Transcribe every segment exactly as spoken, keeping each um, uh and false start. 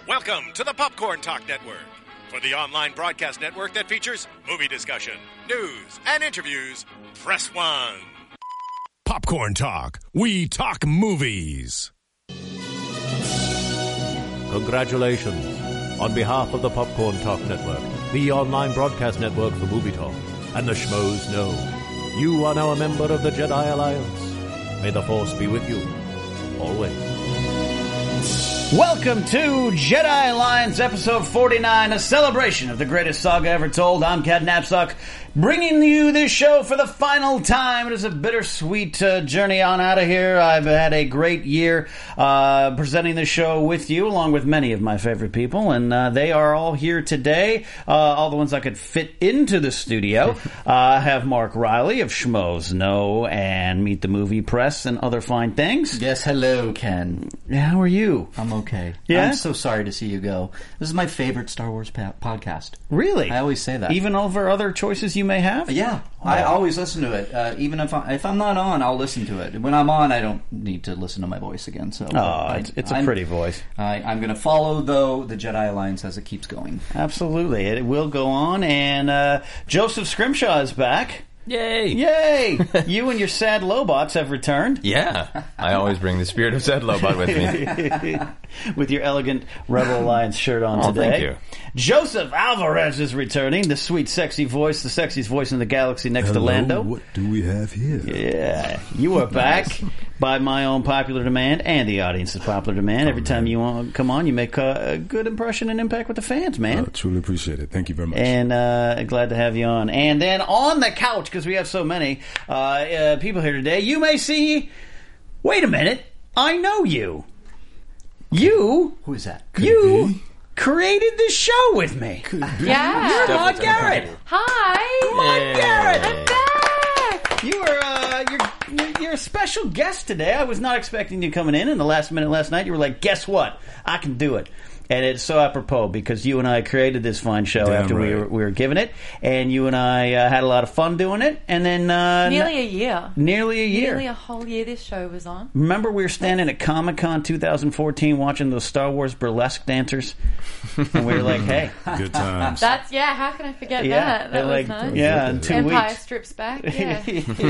Welcome to the Popcorn Talk Network, for the online broadcast network that features movie discussion, news, and interviews. Press one. Popcorn Talk. We talk movies. Congratulations. On behalf of the Popcorn Talk Network, the online broadcast network for movie talk, and the Schmoes know, you are now a member of the Jedi Alliance. May the Force be with you. Always. Welcome to Jedi Alliance episode forty-nine, a celebration of the greatest saga ever told. I'm Cat Knapsack, bringing you this show for the final time. It is a bittersweet uh, journey on out of here. I've had a great year uh, presenting this show with you, along with many of my favorite people, and uh, they are all here today. Uh, all the ones I could fit into the studio. uh, I have Mark Riley of Schmoes Know and Meet the Movie Press and other fine things. Yes, hello, Ken. How are you? I'm okay. Yeah? I'm so sorry to see you go. This is my favorite Star Wars pa- podcast. Really? I always say that. Even over other choices you may have? Yeah, Oh. I always listen to it. Uh, even if, I, if I'm not on, I'll listen to it. When I'm on, I don't need to listen to my voice again. So, Oh, I, it's, it's a I'm, pretty voice. I, I'm going to follow, though, the Jedi Alliance as it keeps going. Absolutely. It will go on. And uh, Joseph Scrimshaw is back. Yay! Yay! You and your sad Lobots have returned. Yeah, I always bring the spirit of Zed Lobot with me. With your elegant Rebel Alliance shirt on Oh, today. thank you. Joseph Alvarez is returning. The sweet, sexy voice, the sexiest voice in the galaxy next Hello, to Lando. what do we have here? Yeah, you are back by my own popular demand and the audience's popular demand. Every time you want, come on, you make a, a good impression and impact with the fans, man. I truly appreciate it. Thank you very much. And uh, glad to have you on. And then on the couch, because we have so many uh, uh, people here today, you may see, wait a minute, I know you. You, Who is that? you created this show with me. Yeah. You're Maud Garrett. Hi. Maud Garrett. I'm back. You were uh, you're, you're you're a special guest today. I was not expecting you coming in. In the last minute last night, you were like, "Guess what? I can do it." And it's so apropos because you and I created this fine show Damn after we right. were we were given it, and you and I uh, had a lot of fun doing it. And then uh, Nearly a year. nearly a year. Nearly a whole year this show was on. Remember, we were standing at Comic Con twenty fourteen watching those Star Wars burlesque dancers, and we were like, "Hey, Good times. That's, yeah, how can I forget yeah, that? That they're was like, nice. yeah, in two Empire weeks." strips back, yeah.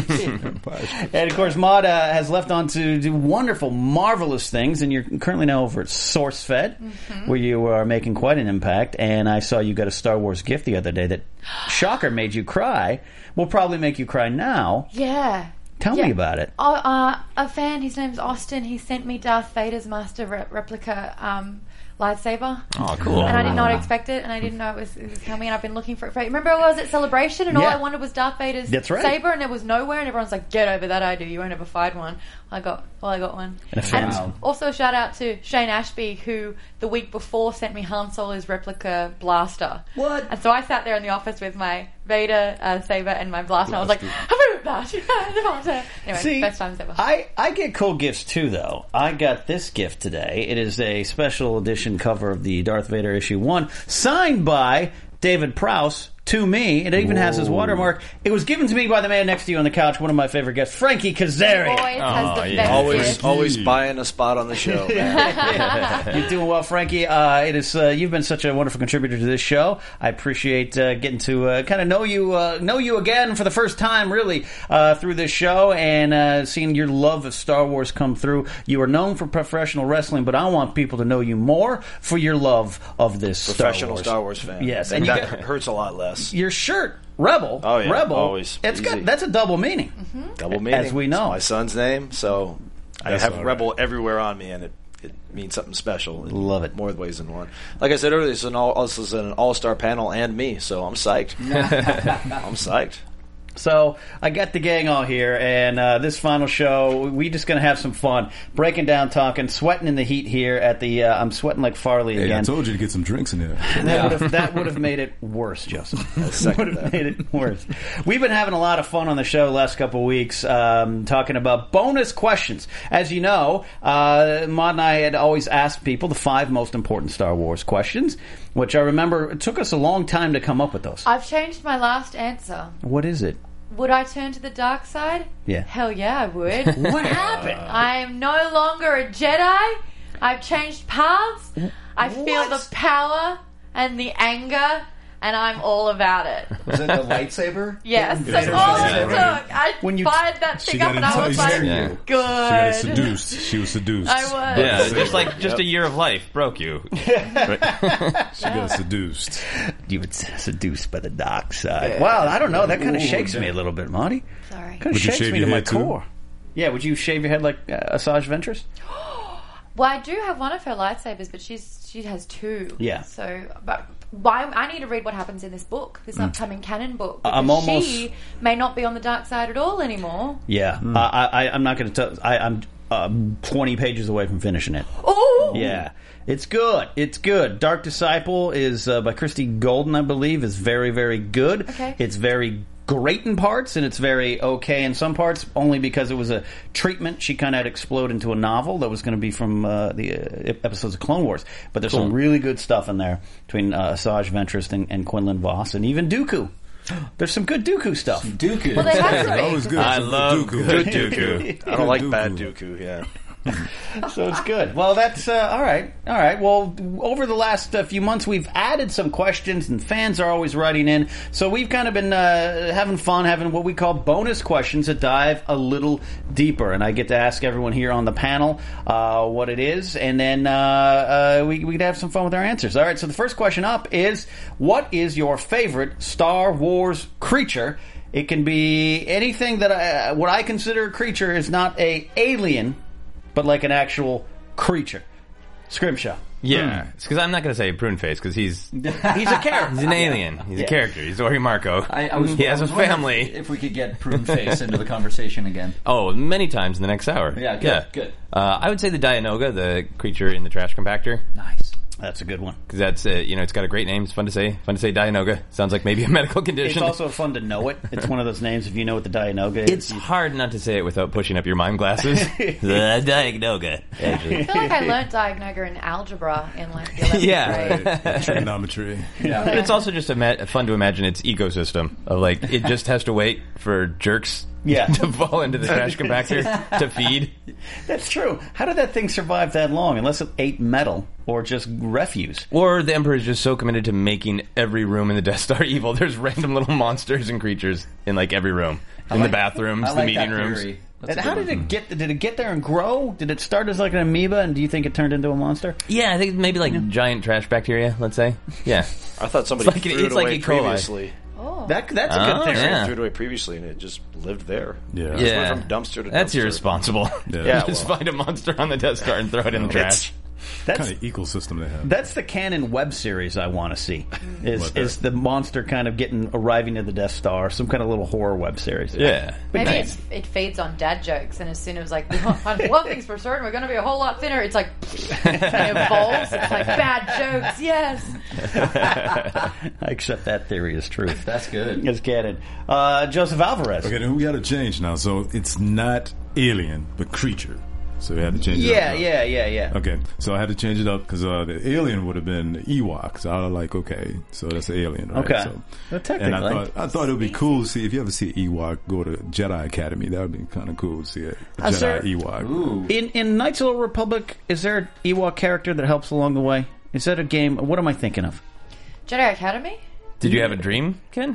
And of course, Maud uh, has left on to do wonderful, marvelous things, and you're currently now over at SourceFed, mm-hmm. where you are making quite an impact. And I saw you got a Star Wars gift the other day that, shocker, made you cry. Will probably make you cry now. Yeah. Tell yeah. me about it. Oh, uh, a fan, his name's Austin, he sent me Darth Vader's Master re- Replica um, lightsaber. Oh, cool. And I did not expect it, and I didn't know it was, it was coming, and I've been looking for it. For, remember I was at Celebration, and all Yeah. I wanted was Darth Vader's That's right. saber, and it was nowhere, and everyone's like, get over that idea, you won't ever find one. I got, well, I got one. And a fan. And also a shout out to Shane Ashby, who the week before sent me Han Solo's replica blaster. What? And so I sat there in the office with my Vader uh, saber and my blaster, and I was like, I moved that. Anyway, See, best times ever. I, I get cool gifts too, though. I got this gift today. It is a special edition cover of the Darth Vader issue one, signed by David Prowse to me. It even has his watermark. It was given to me by the man next to you on the couch, one of my favorite guests, Frankie Kazarian. Always has the yeah. best Always, gift. always buying a spot on the show. You're doing well, Frankie. Uh, it is. Uh, you've been such a wonderful contributor to this show. I appreciate uh, getting to uh, kind of know you, uh, know you again for the first time, really, uh, through this show, and uh, seeing your love of Star Wars come through. You are known for professional wrestling, but I want people to know you more for your love of this Professional Star Wars. Star Wars fan. Yes, and and you that got- hurts a lot less. Your shirt, Rebel. Oh, yeah, Rebel. always. It's got Easy. that's a double meaning. Mm-hmm. Double meaning. As we know. It's my son's name, so I That's have all right. Rebel everywhere on me, and it, it means something special. in Love it. More ways than one. Like I said earlier, this is an all, this is an all-star panel and me, so I'm psyched. I'm psyched. So I got the gang all here, and uh, this final show, we just going to have some fun, breaking down, talking, sweating in the heat here at the. Uh, I'm sweating like Farley Hey, I again. told you to get some drinks in there. That would have that would have made it worse, Joseph. Would have made it worse. We've been having a lot of fun on the show the last couple of weeks, um, talking about bonus questions. As you know, uh, Maud and I had always asked people the five most important Star Wars questions, which I remember it took us a long time to come up with those. I've changed my last answer. What is it? Would I turn to the dark side? Yeah. Hell yeah, I would. What happened? I am no longer a Jedi. I've changed paths. I feel the power and the anger, and I'm all about it. Was it the lightsaber? Yes, that's all it took. I When you- fired that She thing got up, and I was like, enticed. Yeah. She good. got seduced. She was seduced. I was. Yeah, just like just a year of life broke you. She got seduced. You were seduced by the dark side. Wow, I don't know. That kind of shakes me a little bit, Marty. Sorry. Kind of Would you shakes shave me your to my head, too? core. Yeah, would you shave your head like uh, Asajj Ventress? Well, I do have one of her lightsabers, but she's she has two. Yeah. So, but why? I need to read what happens in this book, this upcoming canon book. Because I'm almost- she may not be on the dark side at all anymore. Yeah, uh, I, I, I'm not going to tell. I, I'm um, twenty pages away from finishing it. Oh, Yeah, it's good. It's good. Dark Disciple is uh, by Christy Golden, I believe. Is very, very good. Okay. It's very great in parts, and it's very okay in some parts. Only because it was a treatment. She kind of had explode into a novel that was going to be from uh, the uh, episodes of Clone Wars. But there's some really good stuff in there between uh, Asajj Ventress and, and Quinlan Voss, and even Dooku. There's some good Dooku stuff. Dooku. well, they have to That be. was good. I Some love Dooku. good Dooku. I don't like Dooku. bad Dooku. Yeah. So it's good. Well, that's uh, all right. All right. Well, over the last uh, few months, we've added some questions, and fans are always writing in. So we've kind of been uh, having fun, having what we call bonus questions that dive a little deeper. And I get to ask everyone here on the panel uh, what it is, and then uh, uh, we we can have some fun with our answers. All right. So the first question up is: what is your favorite Star Wars creature? It can be anything that I, what I consider a creature is not a alien, but like an actual creature. Scrimshaw. Yeah, because I'm not going to say prune face because he's He's a character. he's an alien. He's Yeah. a character. He's Ori Marco. I, I was, he has I was a wondering family. If, if we could get Prune Face into the conversation again. Oh, many times in the next hour. Yeah, good, yeah. good. Uh, I would say the Dianoga, the creature in the trash compactor, Nice. That's a good one. because that's uh, you know it's got a great name. It's fun to say. Fun to say Dianoga. Sounds like maybe a medical It's condition. also fun to know it. It's one of those names if you know what the Dianoga is. It's hard not to say it without pushing up your mime glasses. the Dianoga. Actually. I feel like I learnt Dianoga in algebra in like the eleventh Yeah. grade. Trigonometry. Yeah. But it's also just ima- fun to imagine its ecosystem of like it just has to wait for jerks Yeah. to fall into the trash compactor to feed. That's true. How did that thing survive that long? Unless it ate metal or just refuse. Or the Emperor is just so committed to making every room in the Death Star evil. There's random little monsters and creatures in like every room, in like- the bathrooms, I the like meeting that rooms. theory. That's And a how good did one. it get? Did it get there and grow? Did it start as like an amoeba, and do you think it turned into a monster? Yeah, I think maybe like giant trash bacteria. Let's say, yeah. I thought somebody It's like- threw it's it like away E. coli. previously. Oh. That that's a Oh, good theory. yeah. Threw it away previously, and it just lived there. Yeah. It just Yeah. went from dumpster to That's dumpster. irresponsible. Yeah. Yeah, just well. find a monster on the Death Star and throw it in the trash. That's Kind of ecosystem they have. That's the canon web series I want to see. Is What, that? is the monster kind of getting arriving at the Death Star? Some kind of little horror web series. Yeah. Maybe nice. it's, it feeds on dad jokes, and as soon as like one thing's for certain, we're going to be a whole lot thinner. It's like and it evolves. It's like bad jokes. Yes. I accept that theory as truth. That's good. It's canon. Uh, Joseph Alvarez. Okay, then we got to change now. So it's not alien, but creature. So we had to change it Yeah, up. yeah, yeah, yeah. Okay, so I had to change it up because uh, the alien would have been Ewok. So I was like, okay, so that's an alien, right? Okay. So, Well, and technically. I thought I thought it would be cool to see if you ever see Ewok go to Jedi Academy. That would be kind of cool to see a, a Uh, Jedi sir- Ewok. Ooh. In in Knights of the Old Republic, is there an Ewok character that helps along the way? Is that a game? What am I thinking of? Jedi Academy? Did you have a dream, Ken?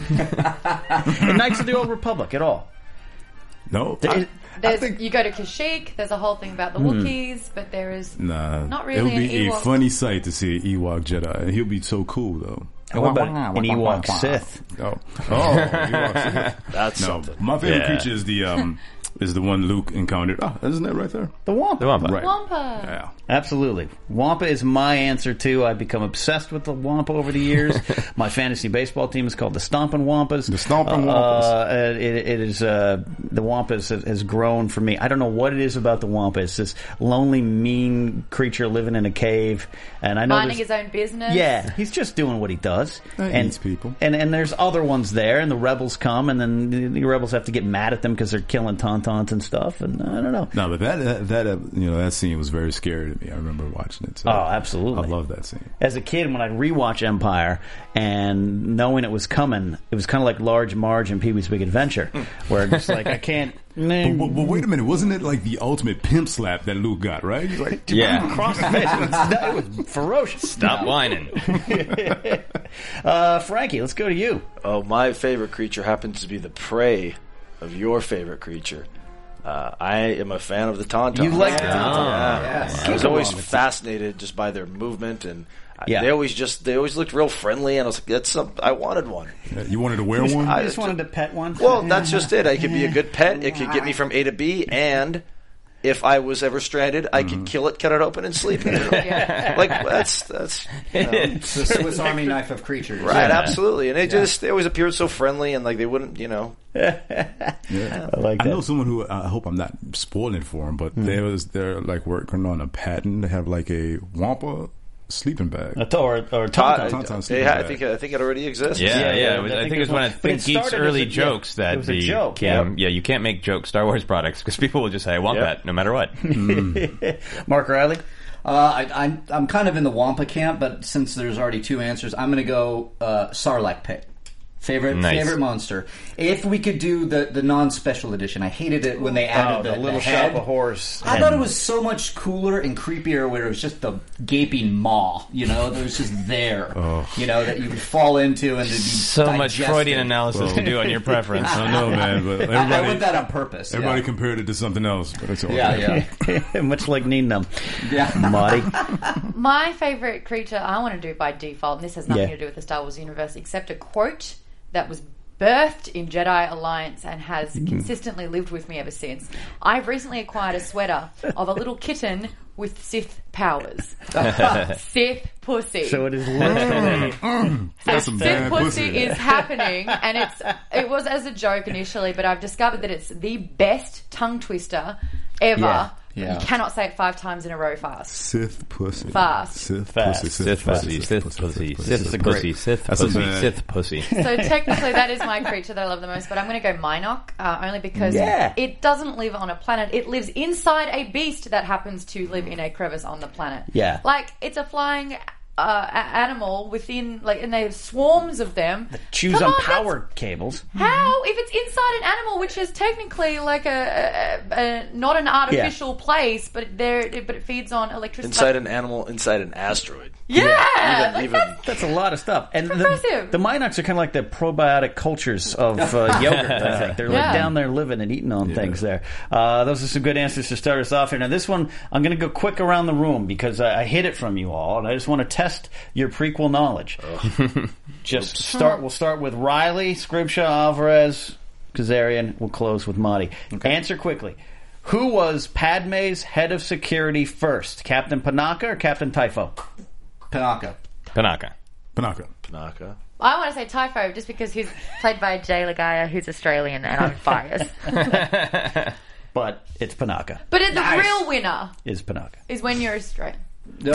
In Knights of the Old Republic at all? No, There I, is- I There's, think you go to Kashyyyk, there's a whole thing about the Wookiees, but there is nah. not It really would be an a Ewok. funny sight to see an Ewok Jedi. He'll be so cool though. What about an Ewok Sith? Oh, oh, Ewok Sith. That's No, something. my favorite Yeah. creature is the um is the one Luke encountered. Ah, isn't that right there? The Wampa. The Wampa. Right. Wampa. Yeah. Absolutely. Wampa is my answer, too. I've become obsessed with the Wampa over the years. My fantasy baseball team is called the Stompin' Wampas. The Stompin' Uh, Wampas. Uh, it, it is, uh, the Wampas has, has grown for me. I don't know what it is about the Wampa. It's this lonely, mean creature living in a cave. And I know Minding there's- his own business. Yeah, he's just doing what he does. He and eats people. And and there's other ones there, and the rebels come, and then the, the rebels have to get mad at them because they're killing Tauntaun automatons and stuff, and I don't know. No, but that that, that uh, you know that scene was very scary to me. I remember watching it. So Oh, absolutely. I love that scene. As a kid, when I'd rewatch Empire and knowing it was coming, it was kind of like Large Marge and Pee-wee's Big Adventure, where it's like, I can't... But, but, but wait a minute, wasn't it like the ultimate pimp slap that Luke got, right? He's like, Yeah. Across the face. It was, it was ferocious. Stop whining. uh, Frankie, let's go to you. Oh, my favorite creature happens to be the prey of your favorite creature. Uh, I am a fan of the Tauntaun. You like the Yeah. Tauntaun? Yeah. Yes. I was Keep 'em always on. fascinated just by their movement, and I- Yeah. they always just they always looked real friendly. And I was like, "That's some, I wanted one." you wanted to wear one? I just wanted to pet one. Well, that's just it. I could be a good pet. It could get me from A to B, and if I was ever stranded, I could kill it, cut it open, and sleep in it. Yeah. Like that's that's you know, It's the Swiss Army knife of creatures. right, absolutely. And they just they always appeared so friendly, and like they wouldn't, you know. Yeah. I like I know that. someone who I hope I'm not spoiling it for him, but they was they're like working on a patent to have like a Wampa sleeping bag. A or, or Todd, Tauntaun. Tauntaun they sleeping had, I bag. think I think it already exists. Yeah, Yeah, yeah. yeah, it was- I I think think it it was was one one- of but it Think Geek's started as early a- yeah, jokes that it was a the joke, Cam, yeah. yeah, you can't make joke Star Wars products because people will just say, I want Yep. that no matter what. Mark Riley? Uh, I, I'm, I'm kind of in the Wampa camp, but since there's already two answers, I'm going to go uh, Sarlacc pit. Favorite Nice. favorite monster. If we could do the, the non-special edition, I hated it when they added Oh, the, the little head. shop of horse. I thought it was so much cooler and creepier where it was just the gaping maw, you know, that was just there, you know, that you would fall into and it'd be So much digested. Freudian analysis to do on your preference. I don't know, man, but I, I everybody, went that on purpose. everybody yeah. compared it to something else. But it's okay. Yeah, yeah. Much like Needham. Yeah. Marty? My favorite creature, I want to do by default, and this has nothing Yeah. to do with the Star Wars universe, except a quote that was birthed in Jedi Alliance and has consistently lived with me ever since. I've recently acquired a sweater of a little kitten with Sith powers. Sith pussy. So it is literally... That's some Sith bad pussy pussy. is happening, and it's it was as a joke initially, but I've discovered that it's the best tongue twister ever. Yeah. Yeah. You cannot say it five times in a row fast. Sith pussy. Fast. Sith Fast. pussy. Sith pussy, Sith pussy, Sith pussy, Sith That's a pussy, bad- Sith pussy. So technically, that is my creature that I love the most. But I'm going to go Minoc, uh, only because Yeah. it doesn't live on a planet. It lives inside a beast that happens to live in a crevice on the planet. Yeah. like it's a flying uh, a- animal within, like, and there's swarms of them. Chews Come on on, power cables. How, if it's inside an animal, which is technically like a, a, a not an artificial place, but there, but it feeds on electricity. Inside an animal, inside an asteroid. yeah, Even, like even that's- That's a lot of stuff. And the, impressive. the Minocs are kind of like the probiotic cultures of uh, yogurt, I think. They're like Yeah. down there living and eating on things there. Uh, those are some good answers to start us off here. Now, this one, I'm going to go quick around the room because I, I hid it from you all, and I just want to test your prequel knowledge. Just start. We'll start with Riley, Scribshaw, Alvarez, Kazarian. We'll close with Marty. Answer quickly. Who was Padme's head of security first? Captain Panaka or Captain Typho? Panaka. Panaka. Panaka. Panaka. I want to say Typho just because he's played by Jay Lagaya, who's Australian, and I'm biased. But it's Panaka. But it, the real winner Is Panaka. is when you're Australian. we'll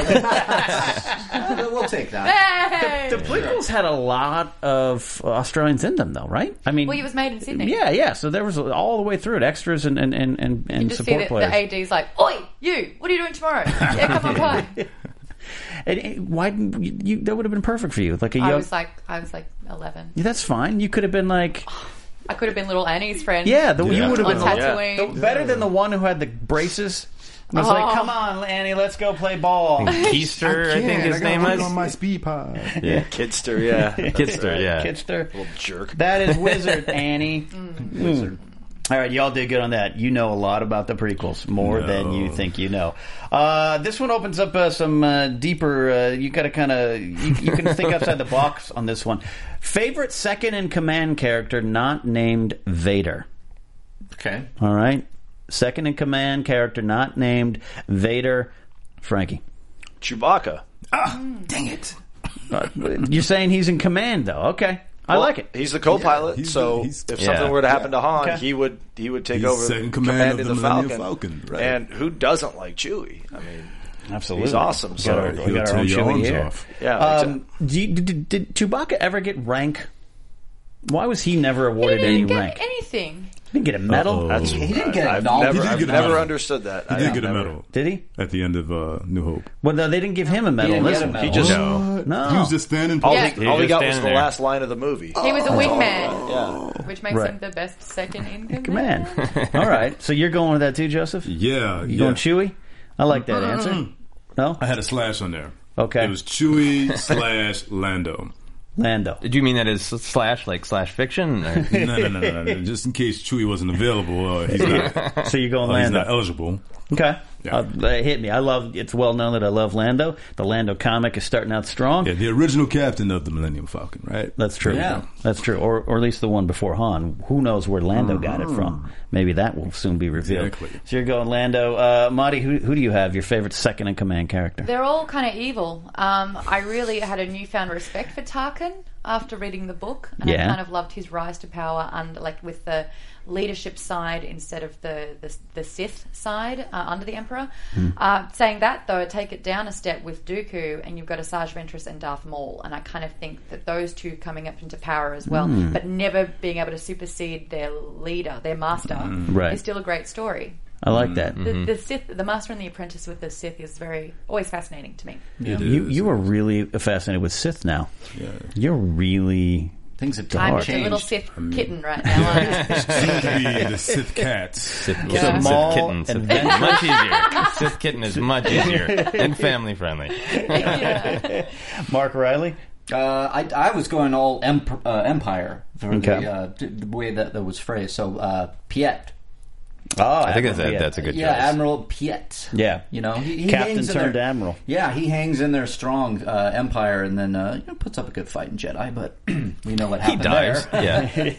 take that. Hey! The prequels had a lot of Australians in them, though, right? I mean, Well, he was made in Sydney. yeah, yeah. So there was all the way through it, extras and and and, and, You and just see support that players. the A D's like, "Oi, you! What are you doing tomorrow? Yeah, come on by." And, and why didn't you, you? That would have been perfect for you, like a I young. was like, I was like eleven. Yeah, that's fine. You could have been like, I could have been little Annie's friend. yeah, the, you would have on been Tatooine. the- better than the one who had the braces. It was like, Oh. come on, Annie, let's go play ball. Keister, I, think his name on was. my speed pod. Yeah. Kidster, yeah. Kidster, yeah. Kitster. Little jerk. That is Wizard, Annie. Mm. All right, y'all did good on that. You know a lot about the prequels, more No. than you think you know. Uh, this one opens up uh, some uh, deeper. Uh, you got to kind of you, you can think outside the box on this one. Favorite second in command character not named Vader. Okay. All right, second in command character not named Vader. Frankie, Chewbacca. Dang it. uh, you're saying he's in command though? Okay, I Well, like it. He's the co-pilot, he's so the- he's- if Yeah. something were to happen to Han, Okay. he would he would take He's over second command commanding of the the Millennium Falcon. Falcon, right. And who doesn't like Chewie? I mean, Absolutely, he's awesome. We So got our, we He'll got our tear own your Chewie arms here. off. yeah, Um, do you, did, did Chewbacca ever get rank? Why was he never He awarded any didn't get rank? anything. Didn't get a medal. That's- He didn't get a I've nom- never, he did I've get a never medal. understood that. He I did have get a never- medal Did he? at the end of uh, New Hope. Well, no, they didn't give him a medal. didn't in get this a one. medal. He just What? No. He was just standing. all Yeah. he, He all he was got just was the standing there. last line of the movie. He was a wingman, Yeah. which makes Right. him the best second in command. Man. All right. So you're going with that too, Joseph? Yeah, You yeah. going Chewie? I like that answer. No? I had a slash on there. Okay. It was Chewie slash Lando. Lando. Did you mean that as slash, like slash fiction? Or? No, no, no, no, no. Just in case Chewie wasn't available, uh, he's not. So you're going uh, he's Lando. not eligible. Okay. Yeah. Uh, that hit me. I love, it's well known that I love Lando. The Lando comic is starting out strong. Yeah, the original captain of the Millennium Falcon, right? That's true. Yeah. That's true. Or, or at least the one before Han. Who knows where Lando got it from? Maybe that will soon be revealed. Exactly. So you're going Lando. Uh, Marty, who, who do you have? Your favorite second in command character? They're all kind of evil. Um, I really had a newfound respect for Tarkin after reading the book, and Yeah. I kind of loved his rise to power, and like with the leadership side instead of the the, the Sith side uh, under the Emperor. Hmm. Uh, saying that though, take it down a step with Dooku, and you've got Asajj Ventress and Darth Maul, and I kind of think that those two coming up into power as well, Hmm. but never being able to supersede their leader, their master, Right. is still a great story. I like that. The, the Sith, the Master and the Apprentice with the Sith is very always fascinating to me. It You is. you are really fascinated with Sith now. You're really Things have I'm changed. just a little Sith kitten right now. aren't I? Soon to be the Sith cats. Sith, Yeah. Small Sith kitten. Sith and kitten. Much easier. Sith kitten is much easier and family friendly. Yeah. Mark Riley. Uh, I, I was going all emp- uh, Empire for Okay. the, uh, t- the way that that was phrased. So uh, Piet. Oh, I think that's a, yeah. that's a good Yeah, choice. Admiral Piet. Yeah. You know, he, he Captain hangs in turned there- admiral. Yeah, he hangs in there strong, uh, Empire, and then uh, you know, puts up a good fight in Jedi, but we know what He happened dies. there.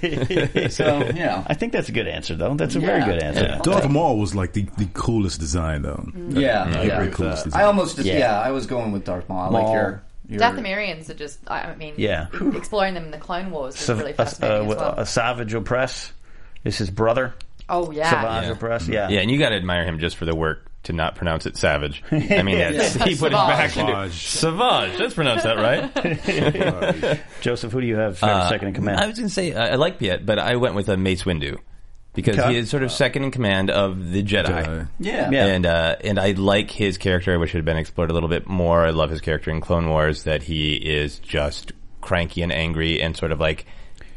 Yeah. So, yeah. I think that's a good answer, though. That's a very Yeah. good answer. Yeah. Darth Maul was like the, the coolest design, though. Yeah, Like, yeah. the coolest design. I almost just, Yeah. yeah. I was going with Darth Maul. I Maul. like your... your Dathomirians are just, I mean, Yeah. exploring them in the Clone Wars is Sav- really uh, fascinating uh, as well. uh, Savage Opress is his brother. oh, yeah. Savage Opress. Yeah. Yeah, and you got to admire him just for the work to not pronounce it savage. I mean, that's, he put his Savage. back into Savage. Let's pronounce that right. Joseph, who do you have for Uh, second in command? I was going to say, I, I like Piet, but I went with a Mace Windu. Because Okay. he is sort of second in command of the Jedi. Jedi. Yeah. Yeah. And uh, and I like his character. I wish it had been explored a little bit more. I love his character in Clone Wars, that he is just cranky and angry and sort of like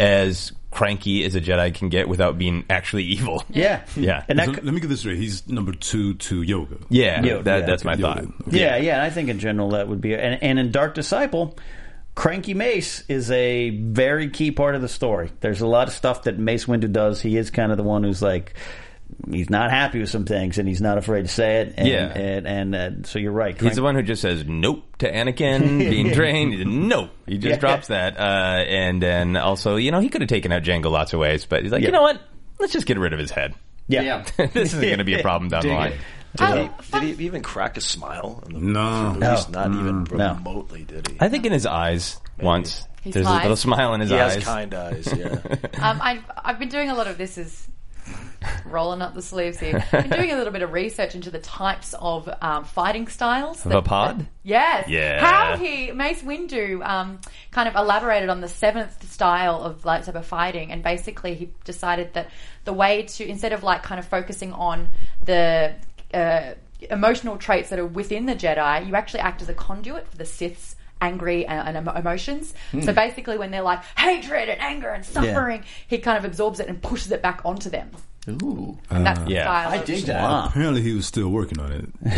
as cranky as a Jedi can get without being actually evil. yeah. Yeah. And that, So let me get this straight. He's number two to Yoga. Yeah, Yoda, that, yeah. that's my Yoda. thought. yeah, yeah. And I think in general that would be. And, and in Dark Disciple, Cranky Mace is a very key part of the story. There's a lot of stuff that Mace Windu does. He is kind of the one who's like, he's not happy with some things, and he's not afraid to say it. And, Yeah. and, and uh, so you're right. He's the one who just says nope to Anakin being trained. He said, nope. He just Yeah. drops that. Uh, and then also, you know, he could have taken out Jango lots of ways, but he's like, Yeah. you know what? Let's just get rid of his head. Yeah. Yeah. This isn't going to be a problem down the Dig line. it. Oh, Did he even crack a smile? In the No. movie? He's not even No. remotely, did he? I think in his eyes once. He There's smiles. a little smile in his He eyes. has kind eyes, yeah. Um, I've, I've been doing a lot of this is rolling up the sleeves here. Been doing a little bit of research into the types of um, fighting styles. Of a pod? that- yes. Yeah. How he, Mace Windu, um, kind of elaborated on the seventh style of lightsaber fighting, and basically he decided that the way to, instead of like kind of focusing on the uh, emotional traits that are within the Jedi, you actually act as a conduit for the Sith's angry and, and emo- emotions. So basically when they're like hatred and anger and suffering, he kind of absorbs it and pushes it back onto them. Ooh. And that's the yeah. style I of- dig that. Wow. Apparently, he was still working on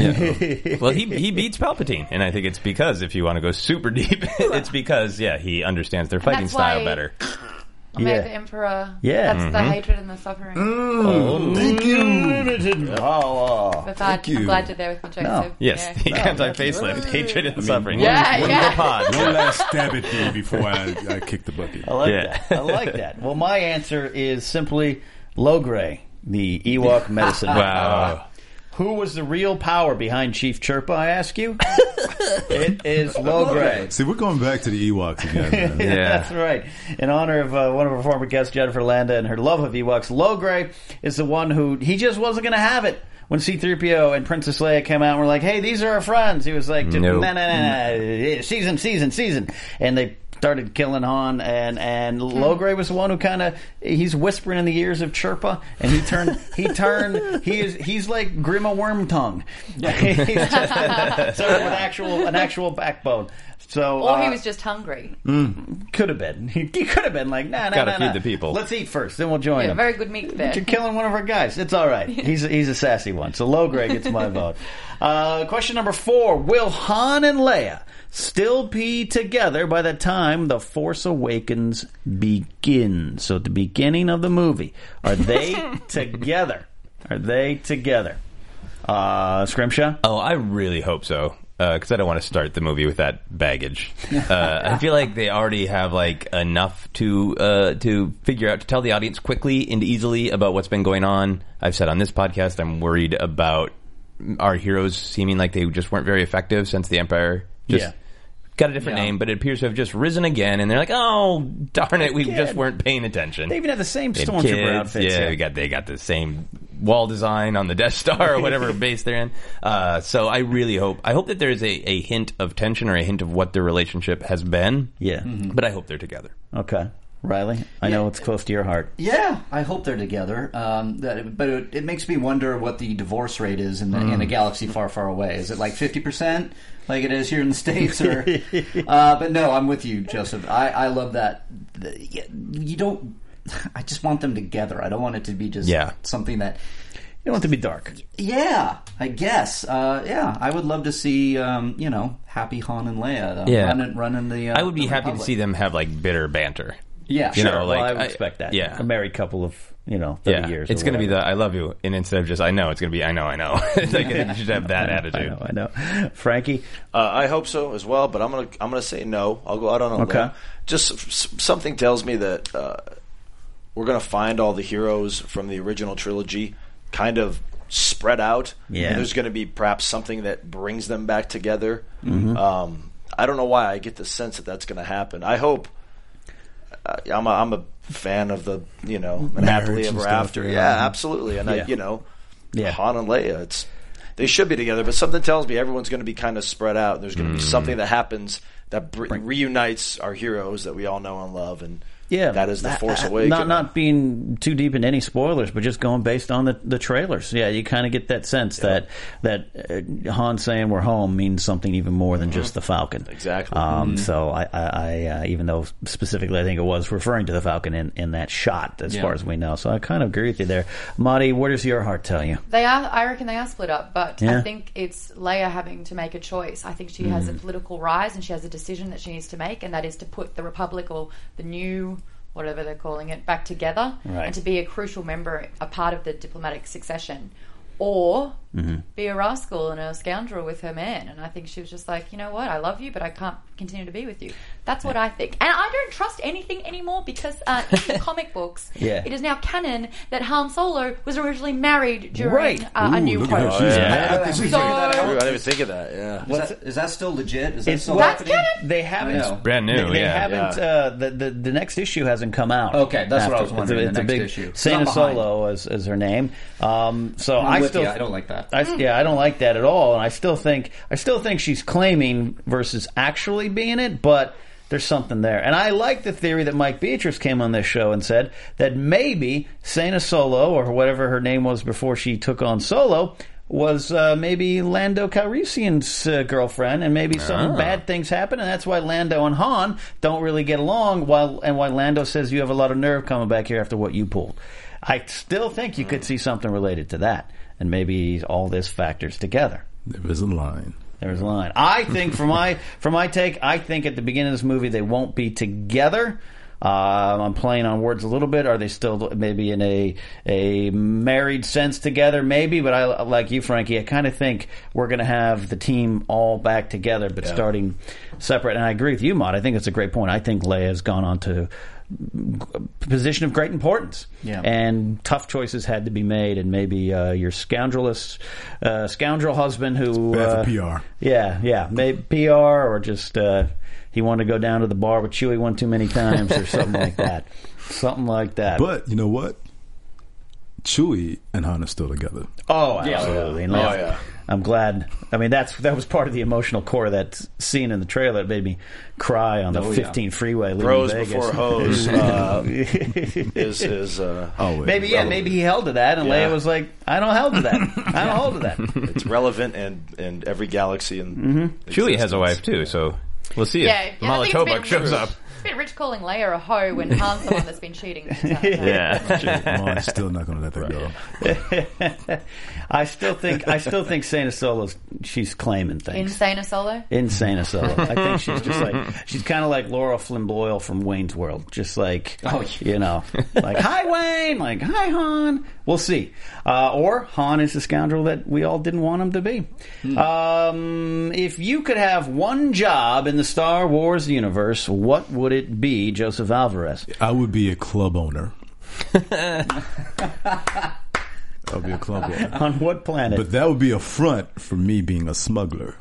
it. Yeah. Well, he he beats Palpatine, and I think it's because if you want to go super deep, it's because yeah he understands their fighting that's style why- better. I made Yeah. the Emperor. Yeah. That's the hatred and the suffering. Oh, thank you. Oh, But that, you. I'm glad you're there with me, Joseph. No. Yes, the Yeah. anti-facelift, hatred and suffering. Yeah, One yeah. more pod. One last stab at me before I, I kick the bucket. I like Yeah. that. I like that. Well, my answer is simply Logray, the Ewok medicine man. Wow. Who was the real power behind Chief Chirpa, I ask you? It is Logray. See, we're going back to the Ewoks again. Man. Yeah. That's right. In honor of uh, one of our former guests, Jennifer Landa, and her love of Ewoks, Logray is the one who, he just wasn't going to have it. When C three P O and Princess Leia came out and were like, hey, these are our friends, he was like, no, Nope. no, no, no, season, season, season. And they started killing Han, and and Logray was the one who kind of he's whispering in the ears of Chirpa, and he turned he turned he is he's like Grima Wormtongue. He's just so with actual an actual backbone. So, or uh, he was just hungry. Mm, could have been. He, he could have been like, nah, nah, Gotta nah, feed nah. the people. Let's eat first, then we'll join Yeah, them. very good meat there. You're killing one of our guys. It's all right. He's a, he's a sassy one. So Logray gets my vote. Uh, question number four: will Han and Leia still be together by the time The Force Awakens begins? So at the beginning of the movie, are they together? Are they together? Uh, Scrimshaw? Oh, I really hope so. Because uh, I don't want to start the movie with that baggage. Uh, I feel like they already have like enough to uh, to figure out to tell the audience quickly and easily about what's been going on. I've said on this podcast I'm worried about our heroes seeming like they just weren't very effective since the Empire just Yeah. got a different Yeah. name, but it appears to have just risen again. And they're like, oh darn it, we Again. just weren't paying attention. They even have the same They had stormtrooper kids, outfits. Yeah, we got they got the same wall design on the Death Star or whatever base they're in. Uh, so I really hope I hope that there is a, a hint of tension or a hint of what their relationship has been. Yeah. But I hope they're together. Okay. Riley, I know it's close to your heart. Yeah, I hope they're together. Um, that, but it, it makes me wonder what the divorce rate is in, the, in a galaxy far, far away. Is it like fifty percent, like it is here in the States? Or, uh, but no, I'm with you, Joseph. I, I love that. You don't. I just want them together. I don't want it to be just Yeah. something that. You don't want it to be dark. Yeah, I guess. Uh, yeah, I would love to see, um, you know, happy Han and Leia uh, Yeah. running, running the. Uh, I would be the happy Republic. to see them have like bitter banter. Yeah, You sure. know, like well, I would I- expect that. yeah. A married couple of, you know, thirty Yeah, years. it's or going to be the whatever. "I love you," and instead of just "I know," it's going to be "I know, I know." It's like, you should have that I attitude. know, I know. Frankie? Uh, I hope so as well, but I'm gonna I'm gonna say no. I'll go out on a Okay. limb. Just s- something tells me that uh, we're gonna find all the heroes from the original trilogy kind of spread out. Yeah. And there's gonna be perhaps something that brings them back together. Mm-hmm. Um, I don't know why I get the sense that that's gonna happen. I hope. Uh, I'm a, I'm a fan of the you know an happily Marriage and ever stuff, after. yeah. Yeah, absolutely. And Yeah. I you know. Yeah. Han and Leia, it's they should be together, but something tells me everyone's going to be kind of spread out. There's going to be something that happens that br- reunites our heroes that we all know and love, and Yeah, that is the uh, Force uh, Awakens. Not not being too deep in any spoilers, but just going based on the, the trailers. Yeah, you kind of get that sense that that uh, Han saying we're home means something even more than just the Falcon. Exactly. Um, So I, I, I uh, even though specifically I think it was referring to the Falcon in, in that shot, as Yeah. far as we know. So I kind of agree with you there, Marty. What does your heart tell you? They are. I reckon they are split up, but Yeah. I think it's Leia having to make a choice. I think she has a political rise, and she has a decision that she needs to make, and that is to put the Republic or the new, whatever they're calling it, back together, Right. and to be a crucial member, a part of the diplomatic succession, or be a rascal and a scoundrel with her man. And I think she was just like, you know what, I love you, but I can't continue to be with you. That's what I think. And I don't trust anything anymore because uh, in the comic books, Yeah. it is now canon that Han Solo was originally married during Right. uh, A Ooh, New look at her. Hope. She's yeah. mad at this. We So- figured that I out. didn't even think of that. Yeah. Is that, is that still legit? Is that It's still well, That's canon? They haven't. I know. Brand new, They, they yeah. haven't. Yeah. Uh, the, the the next issue hasn't come out. Okay, that's what I was after. wondering, It's a, the it's a next big issue. 'Cause Sana I'm behind. Solo is, is her name. Um, so I'm I with still you. I don't like that. I, yeah, I don't like that at all, and I still think I still think she's claiming versus actually being it, but there's something there. And I like the theory that Mike Beatrice came on this show and said that maybe Sana Solo, or whatever her name was before she took on Solo, was uh, maybe Lando Calrissian's uh, girlfriend, and maybe some bad things happen, and that's why Lando and Han don't really get along. While and why Lando says you have a lot of nerve coming back here after what you pulled. I still think you could see something related to that, and maybe all this factors together. There is a line. There's a line. I think, for my for my take, I think at the beginning of this movie they won't be together. Uh, I'm playing on words a little bit. Are they still maybe in a a married sense together? Maybe, but I like you, Frankie. I kind of think we're going to have the team all back together, but starting separate. And I agree with you, Maud. I think it's a great point. I think Leia's gone on to a position of great importance, Yeah. and tough choices had to be made. And maybe uh, your scoundrelous uh, scoundrel husband who Bad for uh, P R. yeah, yeah, maybe P R, or just uh, he wanted to go down to the bar with Chewie one too many times, or something like that. Something like that. But you know what? Chewie and Han are still together. oh, absolutely. And Oh Leia, yeah. I'm glad. I mean, that's that was part of the emotional core of that scene in the trailer that made me cry on the Oh, fifteen yeah. freeway leaving Bros Vegas. before hoes uh, is is uh, Oh, wait. Maybe yeah, maybe he held to that, and Yeah. Leia was like, "I don't hold to that. I don't hold to that." it's relevant in in every galaxy. And Mm-hmm. Chewie has a wife too, so we'll see Yeah, if yeah, I Mala think it's Tobak been- shows up. It's a bit rich calling Leia a hoe when Han's the one that's been cheating. the entire time. Yeah. Oh, I'm still not going to let that go. I still think I still think Sana Solo's she's claiming things. Insane Solo. Insane Solo. I think she's just like she's kind of like Laura Flynn Boyle from Wayne's World, just like Oh, you know, like hi Wayne, like hi Han. We'll see, uh, or Han is the scoundrel that we all didn't want him to be. Um, if you could have one job in the Star Wars universe, what would it be, Joseph Alvarez? I would be a club owner. I would be a club owner. On what planet? But that would be a front for me being a smuggler.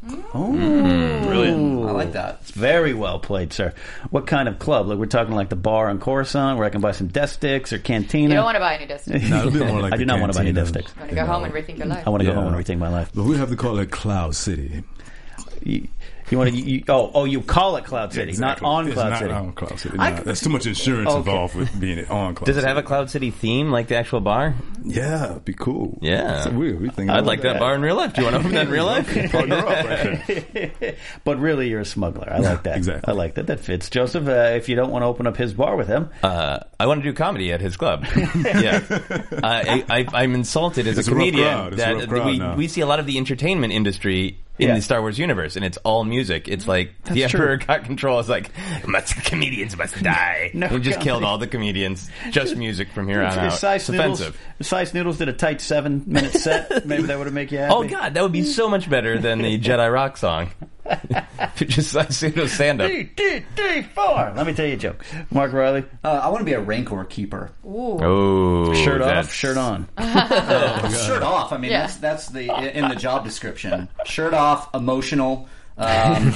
Brilliant. I like that. It's very well played, sir. What kind of club? Like we're talking like the bar in Coruscant, where I can buy some death sticks or cantina. You don't want to buy any distance. No, it'd be more like I do the not want to buy any cantina. death sticks. You want to go home and rethink your life. I want to Yeah. go home and rethink my life. But we have to call it Cloud City. You, you want to? You, oh, oh, you call it Cloud City, Exactly. not on It's Cloud not City. on Cloud City. I No, could- There's too much insurance Okay. involved with being on Cloud Does it City. have a Cloud City theme like the actual bar? Yeah, it'd be cool. Yeah. So we, we think I'd about like that bar in real life. Do you want to open that in real life? Partner up right there. But really, you're a smuggler. I like that. Exactly. I like that. That fits, Joseph. Uh, if you don't want to open up his bar with him, Uh, I want to do comedy at his club. yeah, I, I, I'm insulted as It's a a rough comedian crowd. It's a that rough crowd we now. we see a lot of the entertainment industry in Yeah. the Star Wars universe, and it's all music. It's like the That's true. Emperor got control. It's like must, comedians must die. No he just comedy. killed all the comedians. Just music from here on if out. Sice It's Noodles, offensive. if Sice Noodles did a tight seven minute set, maybe that would have make you happy. Oh God, that would be so much better than the Jedi Rock song. Just like pseudo stand up. D, D, D, four. Let me tell you a joke. Mark Riley, Uh, I want to be a Rancor keeper. Ooh. Oh, shirt that's- off, shirt on. Shirt off. I mean, Yeah. that's that's the in the job description. Shirt off, emotional, um,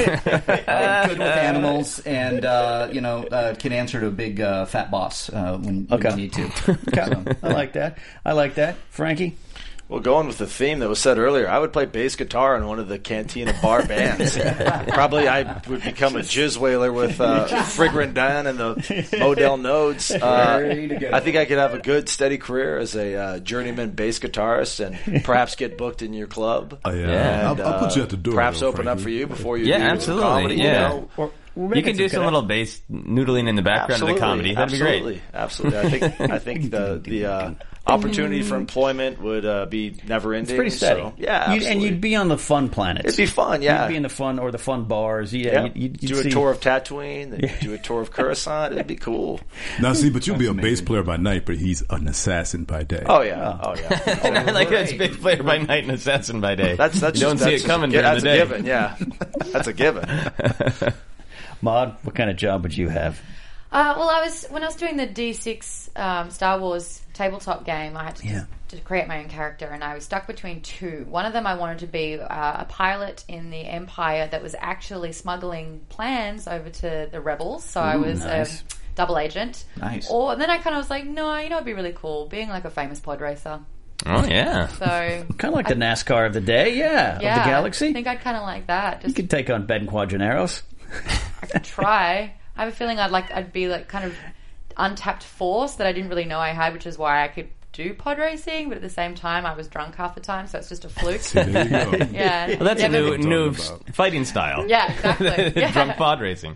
uh, good with animals, and uh, you know uh, can answer to a big uh, fat boss uh, when, when Okay. you need to. Okay. I like that. I like that. Frankie? Well, going with the theme that was said earlier, I would play bass guitar in one of the Cantina bar bands. Probably I would become a jizz whaler with uh, Frigrin Dan and the Model Nodes. Uh, Ready to go. I think I could have a good, steady career as a uh, journeyman bass guitarist and perhaps get booked in your club. Oh, yeah. Yeah. And, I'll, I'll put you at the door. Perhaps though, open up Frankie. for you before you Yeah, do absolutely, comedy. yeah. You know? Or, we're You making can do some connect- little bass noodling in the background Absolutely, of the comedy. That'd absolutely, be great. Absolutely, I think I think the the uh, opportunity for employment would uh, be never ending. It's pretty steady. So, yeah, You'd, absolutely. and you'd be on the fun planets. It'd be fun, yeah. You'd be in the fun or the fun bars. Yeah, Yeah. you'd, you'd, you'd do a see, tour of Tatooine, then do a tour of Coruscant. It'd be cool. Now, see, but you'll be a bass player by night, but he's an assassin by day. Oh yeah, oh yeah. And I like that bass player by night and assassin by day. That's that's you don't just, see that's it coming just, during that's the a day. given. Yeah, that's a given. Maud, what kind of job would you have? Uh, well, I was when I was doing the D six um, Star Wars tabletop game. I had to, Yeah. to create my own character, and I was stuck between two. One of them, I wanted to be uh, a pilot in the Empire that was actually smuggling plans over to the rebels. So I was nice. a double agent. Nice. Or and then I kind of was like, no, you know, it'd be really cool being like a famous pod racer. Oh yeah. So Kind of like the NASCAR of the day, yeah, yeah, of the galaxy. I think I'd kind of like that. You Just could take on Ben Quadraneros. I could try. I have a feeling I'd like I'd be like kind of untapped force that I didn't really know I had, which is why I could do pod racing, but at the same time I was drunk half the time, so it's just a fluke. See, there you go. Yeah, Well, that's yeah, a new but- new talking about. fighting style. Yeah, exactly. Yeah. Drunk pod racing.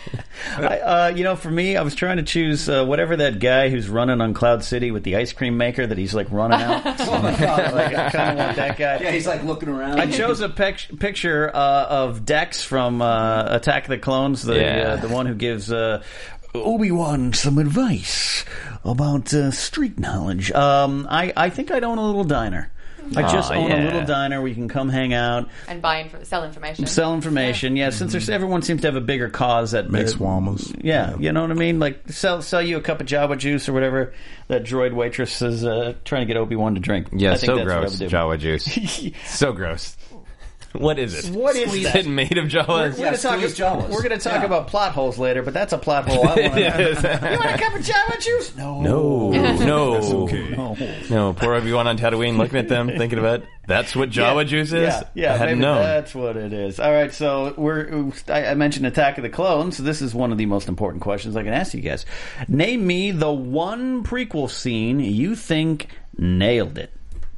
I, uh, you know, for me, I was trying to choose uh, whatever that guy who's running on Cloud City with the ice cream maker that he's like running out. Oh my god! Like, I kind of want that guy. Yeah, he's like looking around. I chose a pic- picture uh, of Dex from uh, Attack of the Clones, the Yeah. uh, the one who gives uh, Obi-Wan some advice about uh, street knowledge. Um, I, I think I'd own a little diner. I just Aw, own a yeah. little diner where you can come hang out, and buy inf- sell information. sell information. Yeah, since there's everyone seems to have a bigger cause that Make uh, swamas. Yeah, you know what I mean? Like sell sell you a cup of Java juice or whatever that droid waitress is uh, trying to get Obi-Wan to drink. Yeah, I think so that's what I gross. would do. Jawa juice. So gross. What is it? What is Is that? it made of Jawas? We're going to talk, squeeze Jawas. we're gonna talk Yeah. about plot holes later, but that's a plot hole I want to Yes. You want a cup of Java juice? No. No, no, That's okay. No. no. Poor everyone on Tatooine looking at them, thinking about that's what Jawa juice is. Yeah, yeah, I hadn't maybe known. that's what it is. All right, so we're. I I mentioned Attack of the Clones. So this is one of the most important questions I can ask you guys. Name me the one prequel scene you think nailed it.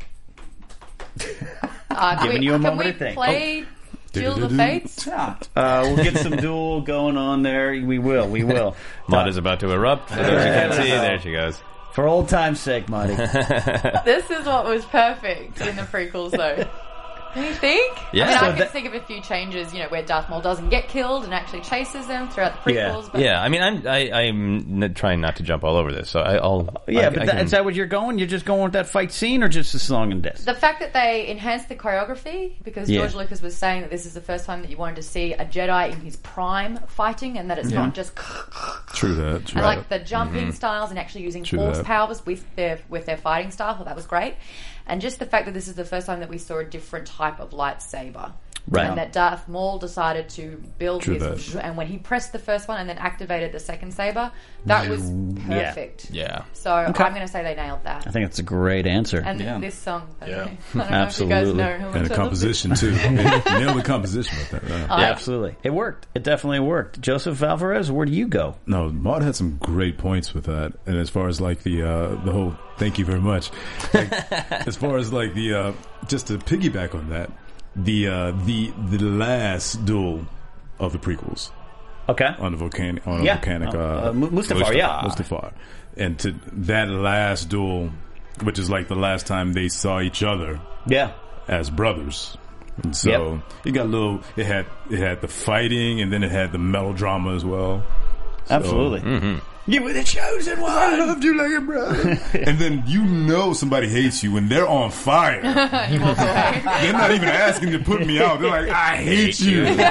Uh, can Giving we, you a can moment we to think. play Duel of the Fates? Yeah. Uh, we'll get some duel going on there. We will. We will. Mud is about to erupt. For those who can't see, there she goes. For old time's sake, Marty. This is what was perfect in the prequels, though. Do you think? Yeah. I mean, So I can that- think of a few changes, you know, where Darth Maul doesn't get killed and actually chases them throughout the Yeah. prequels. But Yeah, I mean, I'm I, I'm n- trying not to jump all over this, so I, I'll. Yeah, I, but I that, can- is that what you're going? You're just going with that fight scene, or just the song and dance? the fact that they enhanced the choreography, because Yeah. George Lucas was saying that this is the first time that you wanted to see a Jedi in his prime fighting, and that it's not just True that. True and like that. the jumping styles and actually using True force that. powers with their with their fighting style. Well, that was great, and just the fact that this is the first time that we saw a different type of lightsaber. Right. And that Darth Maul decided to build True this, that. and when he pressed the first one and then activated the second saber, that was perfect. Yeah. So I'm going to say they nailed that. I think that's a great answer. And Yeah. this song, I don't, Yeah. know, I don't know Absolutely. if you guys know how much And I the love composition too. Nailed the composition with that. Right? Yeah, absolutely. It worked. It definitely worked. Joseph Alvarez, where do you go? No, Maud had some great points with that, and as far as like the uh, the whole thank you very much. Like, as far as like the uh, just to piggyback on that, the uh, the the last duel of the prequels Okay. on the volcanic on a Yeah. volcanic Uh, uh, uh, Mu- Mustafar, yeah. Mustafar, and to that last duel, which is like the last time they saw each other Yeah. as brothers. And so Yep. it got a little. It had it had the fighting, and then it had the melodrama as well. So- Absolutely. You were the chosen one. I loved you like a brother. And then you know somebody hates you when they're on fire. They're not even asking to put me out. They're like, I hate you. My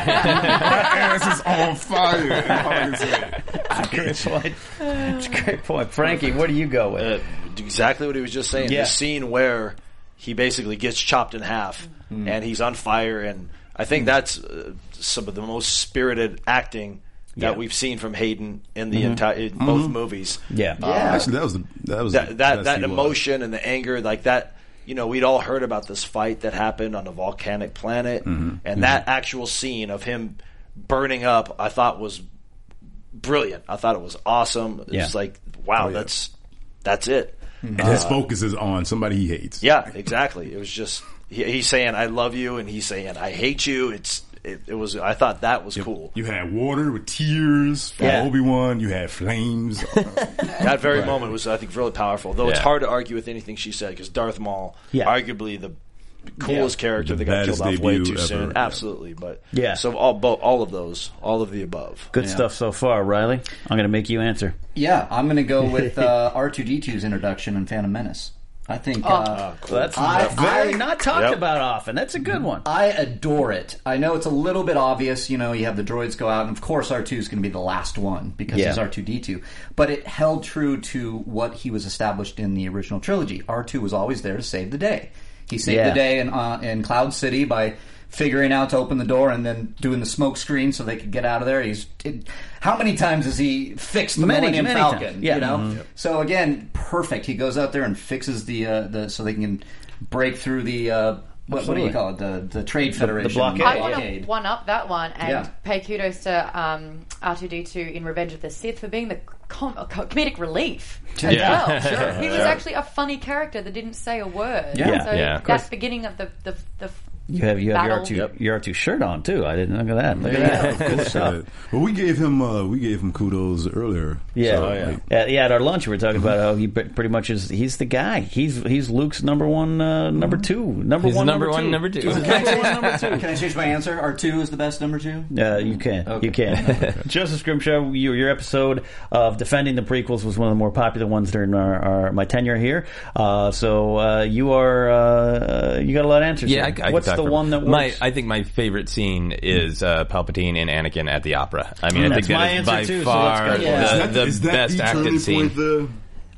ass is on fire. That's all I can say. Great point. It's a great point. Frankie, what do you go with? Uh, exactly what he was just saying. Yeah. The scene where he basically gets chopped in half and he's on fire, and I think that's uh, some of the most spirited acting that Yeah. we've seen from Hayden in the entire in both movies. Yeah. Actually, that was the that was That the that, best that he was. emotion and the anger, like that. You know, we'd all heard about this fight that happened on a volcanic planet, and that actual scene of him burning up, I thought was brilliant. I thought it was awesome. It Yeah. was like, wow, yeah. that's that's it. And his focus is on somebody he hates. Yeah, exactly. It was just he, he's saying I love you, and he's saying I hate you. It's it, it was. I thought that was cool. You had water with tears from Yeah. Obi-Wan. You had flames. That very moment was, I think, really powerful. Though it's Yeah. hard to argue with anything she said, because Darth Maul, Yeah. arguably the coolest character The that got killed baddest off way debut too soon. ever. Yeah. Absolutely, but Yeah. So all bo- all of those, all of the above. Good stuff so far, Riley. I'm going to make you answer. Yeah, I'm going to go with uh, R two D two's introduction in Phantom Menace. I think uh, That's I- very I- not talked Yep. about often. That's a good one. I adore it. I know it's a little bit obvious, you know, you have the droids go out, and of course R two is going to be the last one because Yeah. he's R two D two. But it held true to what he was established in the original trilogy. R two was always there to save the day. He saved Yeah. the day in, uh, in Cloud City by figuring out to open the door and then doing the smoke screen so they could get out of there. He's it, how many times has he fixed the Many, Millennium many Falcon? times. Yeah. You know, Mhm. so again, perfect. He goes out there and fixes the uh, the so they can break through the uh, what, what do you Absolutely. call it? The the Trade Federation blockade. I want to blockade. one up that one and Yeah. pay kudos to um, R two D two in Revenge of the Sith for being the com- co- comedic relief as Yeah. well. Sure. He was Sure. actually a funny character that didn't say a word. Yeah. So Yeah. that beginning of the the, the You have you have your battle. R two your R two shirt on too. I didn't look at that. Look at that. Cool stuff. Well, we gave him uh, we gave him kudos earlier. Yeah, So, yeah. like, At, yeah. At our lunch, we were talking about how he pre- pretty much is. He's the guy. He's he's Luke's number one, uh, number two, number He's one, number one, two. number two. He's the number one, number two. Can I change my answer? R two is the best number two? Uh, you can. You can. Joseph Scrimshaw, you, your episode of defending the prequels was one of the more popular ones during our, our my tenure here. Uh, so uh, you are uh, you got a lot of answers. Yeah, I, here. I What's can the talk for- one that my, works? I think my favorite scene is uh, Palpatine and Anakin at the opera. I mean, Mm, I that's think my that is answer by too, so far let's go. Yeah. is the, that, the is that best the acted turning scene. point, the,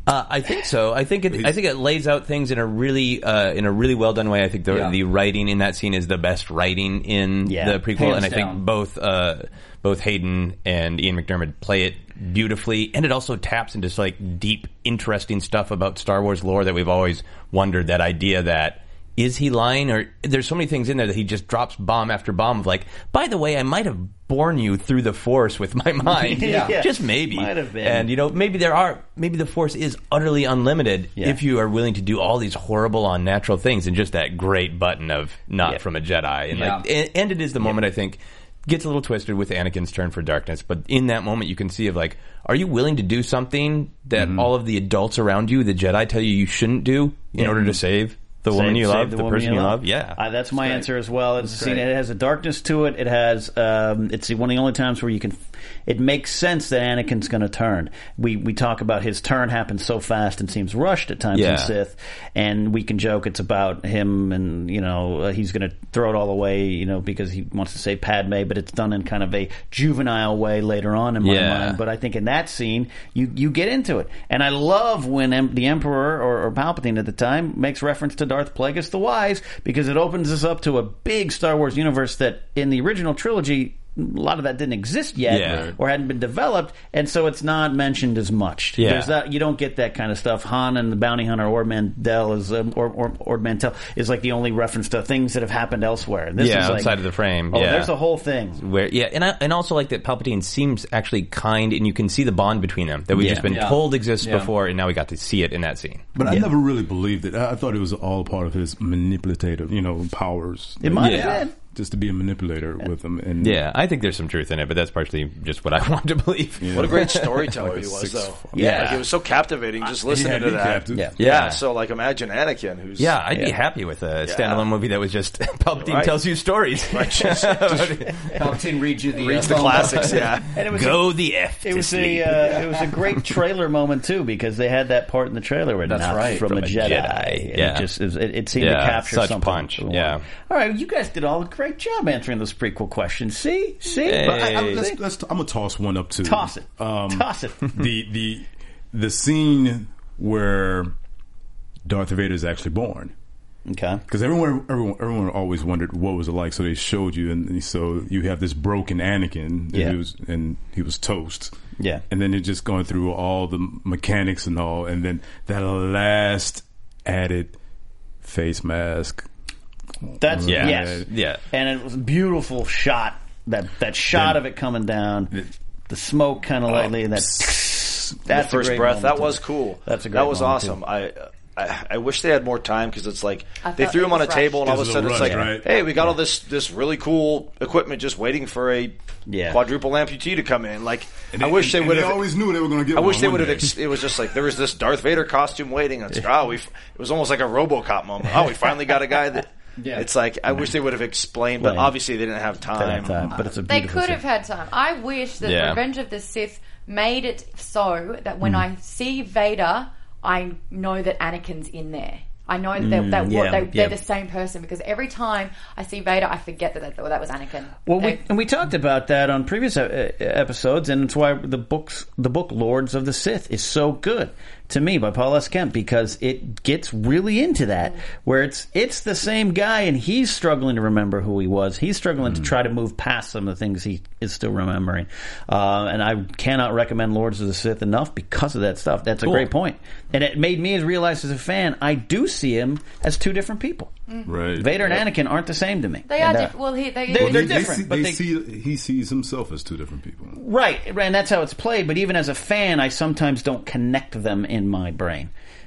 Uh, I think so. I think it. I think it lays out things in a really, uh, in a really well done way. I think the Yeah. the writing in that scene is the best writing in Yeah, the prequel, hands and I down. think both uh, both Hayden and Ian McDiarmid play it beautifully, and it also taps into like deep, interesting stuff about Star Wars lore that we've always wondered. That idea that. Is he lying? Or there's so many things in there that he just drops bomb after bomb of like, by the way, I might have borne you through the Force with my mind. Yeah. Just maybe. Might have been. And, you know, maybe there are, maybe the Force is utterly unlimited Yeah. if you are willing to do all these horrible, unnatural things and just that great button of not Yeah. from a Jedi. And, Yeah. like, and, and it is the moment, I think, gets a little twisted with Anakin's turn for darkness. But in that moment, you can see of like, are you willing to do something that Mm-hmm. all of the adults around you, the Jedi, tell you you shouldn't do in Yeah. order to save the woman Save- you save love, the, woman person you love? Yeah. Uh, that's my answer as well. It's a scene. great. It has a darkness to it. It has. Um, it's one of the only times where you can. It makes sense that Anakin's going to turn. We we talk about his turn happens so fast and seems rushed at times Yeah. in Sith, and we can joke it's about him and you know uh, he's going to throw it all away, you know, because he wants to save Padme, but it's done in kind of a juvenile way later on in my Yeah. mind. But I think in that scene, you you get into it, and I love when em- the Emperor or, or Palpatine at the time makes reference to Darth Plagueis the Wise, because it opens us up to a big Star Wars universe that in the original trilogy. A lot of that didn't exist yet, Yeah. or hadn't been developed, and so it's not mentioned as much. Yeah. There's that you don't get that kind of stuff. Han and the bounty hunter, Ord Mantell is um, or, or Ord Mantell is like the only reference to things that have happened elsewhere. This Yeah, is like, outside of the frame, Oh, yeah. there's a whole thing. Where yeah, and I, and also like that Palpatine seems actually kind, and you can see the bond between them that we've Yeah. just been Yeah. told exists Yeah. before, and now we got to see it in that scene. But I never really believed it. I, I thought it was all part of his manipulative, you know, powers. It might Yeah. have been. Just to be a manipulator with them. And Yeah, I think there's some truth in it, but that's partially just what I want to believe. Yeah. What a great storyteller Like a he was, six- though. Yeah. Like, it was so captivating just He listening had to me that. captive. Yeah. Yeah, Yeah. so like imagine Anakin, who's Yeah, I'd be Yeah. happy with a Yeah. standalone movie that was just Palpatine Right. tells you stories. Right, just- Palpatine reads you the, reads uh, the phone classics. Yeah, And it was Go the F. It to was sleep. a uh, it was a great trailer moment too, because they had that part in the trailer where That's not right, from, from a a Jedi. Jedi. And Yeah. it just it, was- it, it seemed Yeah, to capture such something. punch. Yeah. All right, you guys did all a great job answering those prequel questions. See, see, Hey. But I, I, let's, let's, I'm gonna toss one up too. toss it, Um, toss it. the the the scene where Darth Vader is actually born. Okay. Because everyone, everyone, everyone always wondered what was it like. So they showed you, and so you have this broken Anakin, and, Yeah. he, was, and he was toast. Yeah. And then they're just going through all the mechanics and all, and then that last added face mask. That's Yeah. yes, Yeah. and it was a beautiful shot. That that shot Then- of it coming down, the smoke kind of lightly, and that that's the a first great breath. moment, That too. was cool. That's a great That was moment, awesome. too. I, I I wish they had more time because it's like I they felt threw it him on a was table and all of a rushed. It sudden was it's a like, rush, right? hey, we got all this this really cool equipment just waiting for a Yeah. quadruple amputee to come in. Like And I wish and- they would and have. always knew they were going to get. I wish one they one would have. day. Ex- it was just like there was this Darth Vader costume waiting. It's like, oh, we. It was almost like a RoboCop moment. Oh, we finally got a guy that. Yeah. It's like I wish they would have explained, but Right. obviously they didn't have They didn't time. have time, but it's a They beautiful could have scene. had time. I wish that Yeah. Revenge of the Sith made it so that Hmm. when I see Vader, I know that Anakin's in there. I know that, they're, that Hmm, yeah, what they, yeah. they're the same person, because every time I see Vader, I forget that that, that was Anakin. Well, They- we, and we talked about that on previous uh, episodes, and it's why the books, the book Lords of the Sith, is so good to me by Paul S. Kemp, because it gets really into that, where it's it's the same guy, and he's struggling to remember who he was. He's struggling to try to move past some of the things he is still remembering. Uh, and I cannot recommend Lords of the Sith enough because of that stuff. That's Cool. a great point, and it made me realize as a fan, I do see him as two different people. right. Vader and Anakin aren't the same to me. they And, are uh, different. Well, he, they, They're- Well, they're they, they different, see, but they they- see he sees himself as two different people. Right, right, and that's how it's played. But even as a fan, I sometimes don't connect them in my brain,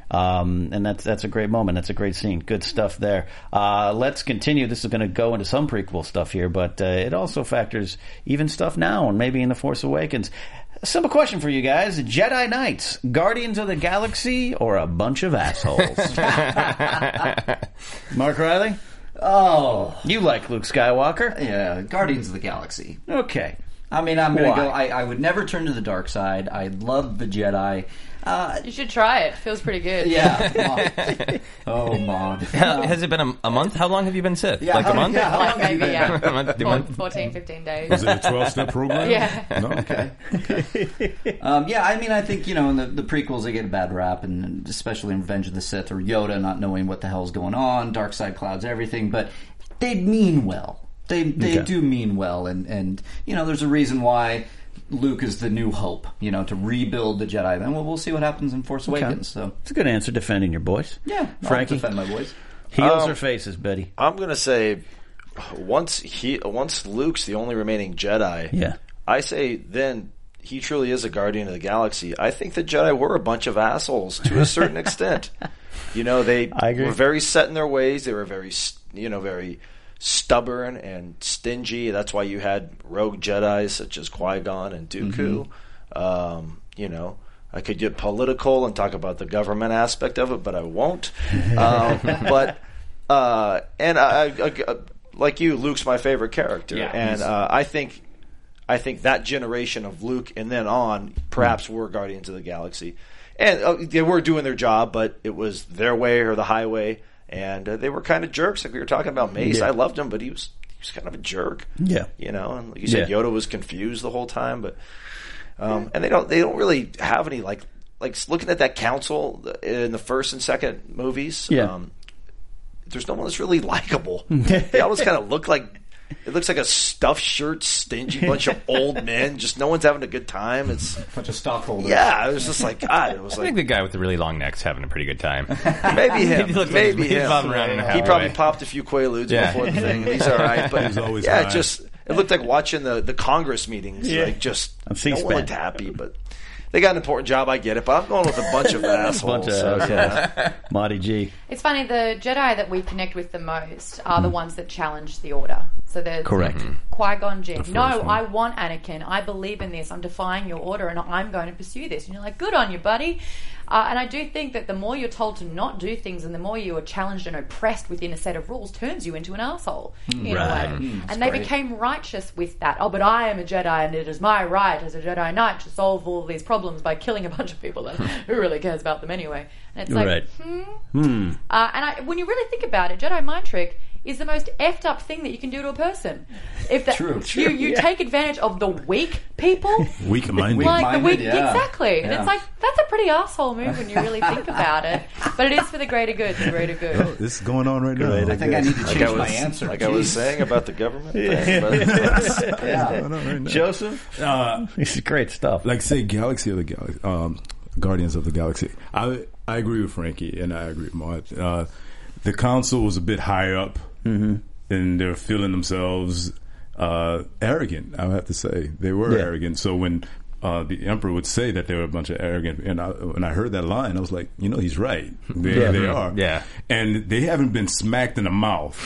um, and that's that's a great moment. That's a great scene. Good stuff there. Uh, let's continue. This is going to go into some prequel stuff here, but uh, it also factors even stuff now, and maybe in The Force Awakens. A simple question for you guys: Jedi Knights, Guardians of the Galaxy, or a bunch of assholes? Mark Riley, Oh, you like Luke Skywalker? yeah, Guardians of the Galaxy. Okay. I mean, I'm going to Why? go. I, I would never turn to the dark side. I love the Jedi. Uh, You should try it. Feels pretty good. yeah. Maud. Oh, Maud. How, has it been a, a month? How long have you been Sith? Yeah, like how- a month? yeah, how long Like have you maybe, been? yeah. a month? A Four- month? fourteen, fifteen days. Is it a twelve-step program? Yeah. No? Okay. Um, yeah, I mean, I think, you know, in the, the prequels, they get a bad rap, and, and especially in Revenge of the Sith or Yoda not knowing what the hell's going on, dark side clouds everything, but they mean well. They they Okay. do mean well, and, and, you know, there's a reason why Luke is the new hope, you know, to rebuild the Jedi. Then we'll, we'll see what happens in Force Awakens. So It's a good answer, defending your boys. yeah, Frankie? I'll defend my boys. Heels Um, or faces, Betty? I'm gonna say once he once Luke's the only remaining Jedi. Yeah. I say then he truly is a guardian of the galaxy. I think the Jedi were a bunch of assholes to a certain extent. You know, they I agree. were very set in their ways. They were very, you know, very stubborn and stingy. That's why you had rogue Jedi such as Qui-Gon and Dooku. Mm-hmm. Um, you know, I could get political and talk about the government aspect of it, but I won't. Um, but uh, and I, I, I, like you, Luke's my favorite character, Yeah, and he's- uh, I think I think that generation of Luke and then on perhaps were Guardians of the Galaxy, and uh, they were doing their job, but it was their way or the highway, and uh, they were kind of jerks. Like we were talking about Mace, Yeah. I loved him, but he was he was kind of a jerk. Yeah. You know, and like you said, Yeah. Yoda was confused the whole time, but um, and they don't they don't really have any like like looking at that council in the first and second movies. Yeah. Um, there's no one that's really likable. They always kind of look like it looks like a stuffed shirt, stingy bunch of old men. Just no one's having a good time. It's Bunch of stockholders. yeah. It was just like God. It was I like think the guy with the really long neck's having a pretty good time. maybe him. He looks like maybe he's him. bobbing around in a He halfway. probably popped a few Quaaludes Yeah. before the thing. And he's all right, but He's always yeah, high. it just it looked like watching the, the Congress meetings. Yeah. Like just On no C-SPAN. one looked happy, but they got an important job. I get it, but I'm going with a bunch of assholes. Bunch of so, yeah. okay. Marty G. It's funny, the Jedi that we connect with the most are the ones that challenge the Order. So there's Correct. Qui-Gon Jinn. No, first one. I want Anakin. I believe in this. I'm defying your order and I'm going to pursue this. And you're like, good on you, buddy. Uh, and I do think that the more you're told to not do things and the more you are challenged and oppressed within a set of rules turns you into an asshole in Right. a way. and they great. became righteous with that. Oh, but I am a Jedi and it is my right as a Jedi Knight to solve all these problems by killing a bunch of people. And who really cares about them anyway? And it's like, Right. hmm. Uh, and I, when you really think about it, Jedi mind trick is the most effed up thing that you can do to a person. If that, True, you true, you yeah. take advantage of the weak people, Weak-minded. like the weak, Weak-minded, yeah. exactly. And Yeah. it's like that's a pretty asshole move when you really think about it. But it is for the greater good. The greater good. Oh, this is going on right now. I think I need to Like change I was, my answer. like I was Jeez. saying about the government thing. But Yeah. Going on right now. Joseph? Uh, This is great stuff. like say Galaxy of the Galaxy, um, Guardians of the Galaxy. I I agree with Frankie and I agree with Maud. Uh, the council was a bit higher up, Mm-hmm. and they're feeling themselves uh, arrogant. I would have to say they were Yeah. arrogant. So when uh, the Emperor would say that they were a bunch of arrogant, and I, when I heard that line, I was like, you know, he's right. They, Yeah. they are. Yeah. And they haven't been smacked in the mouth.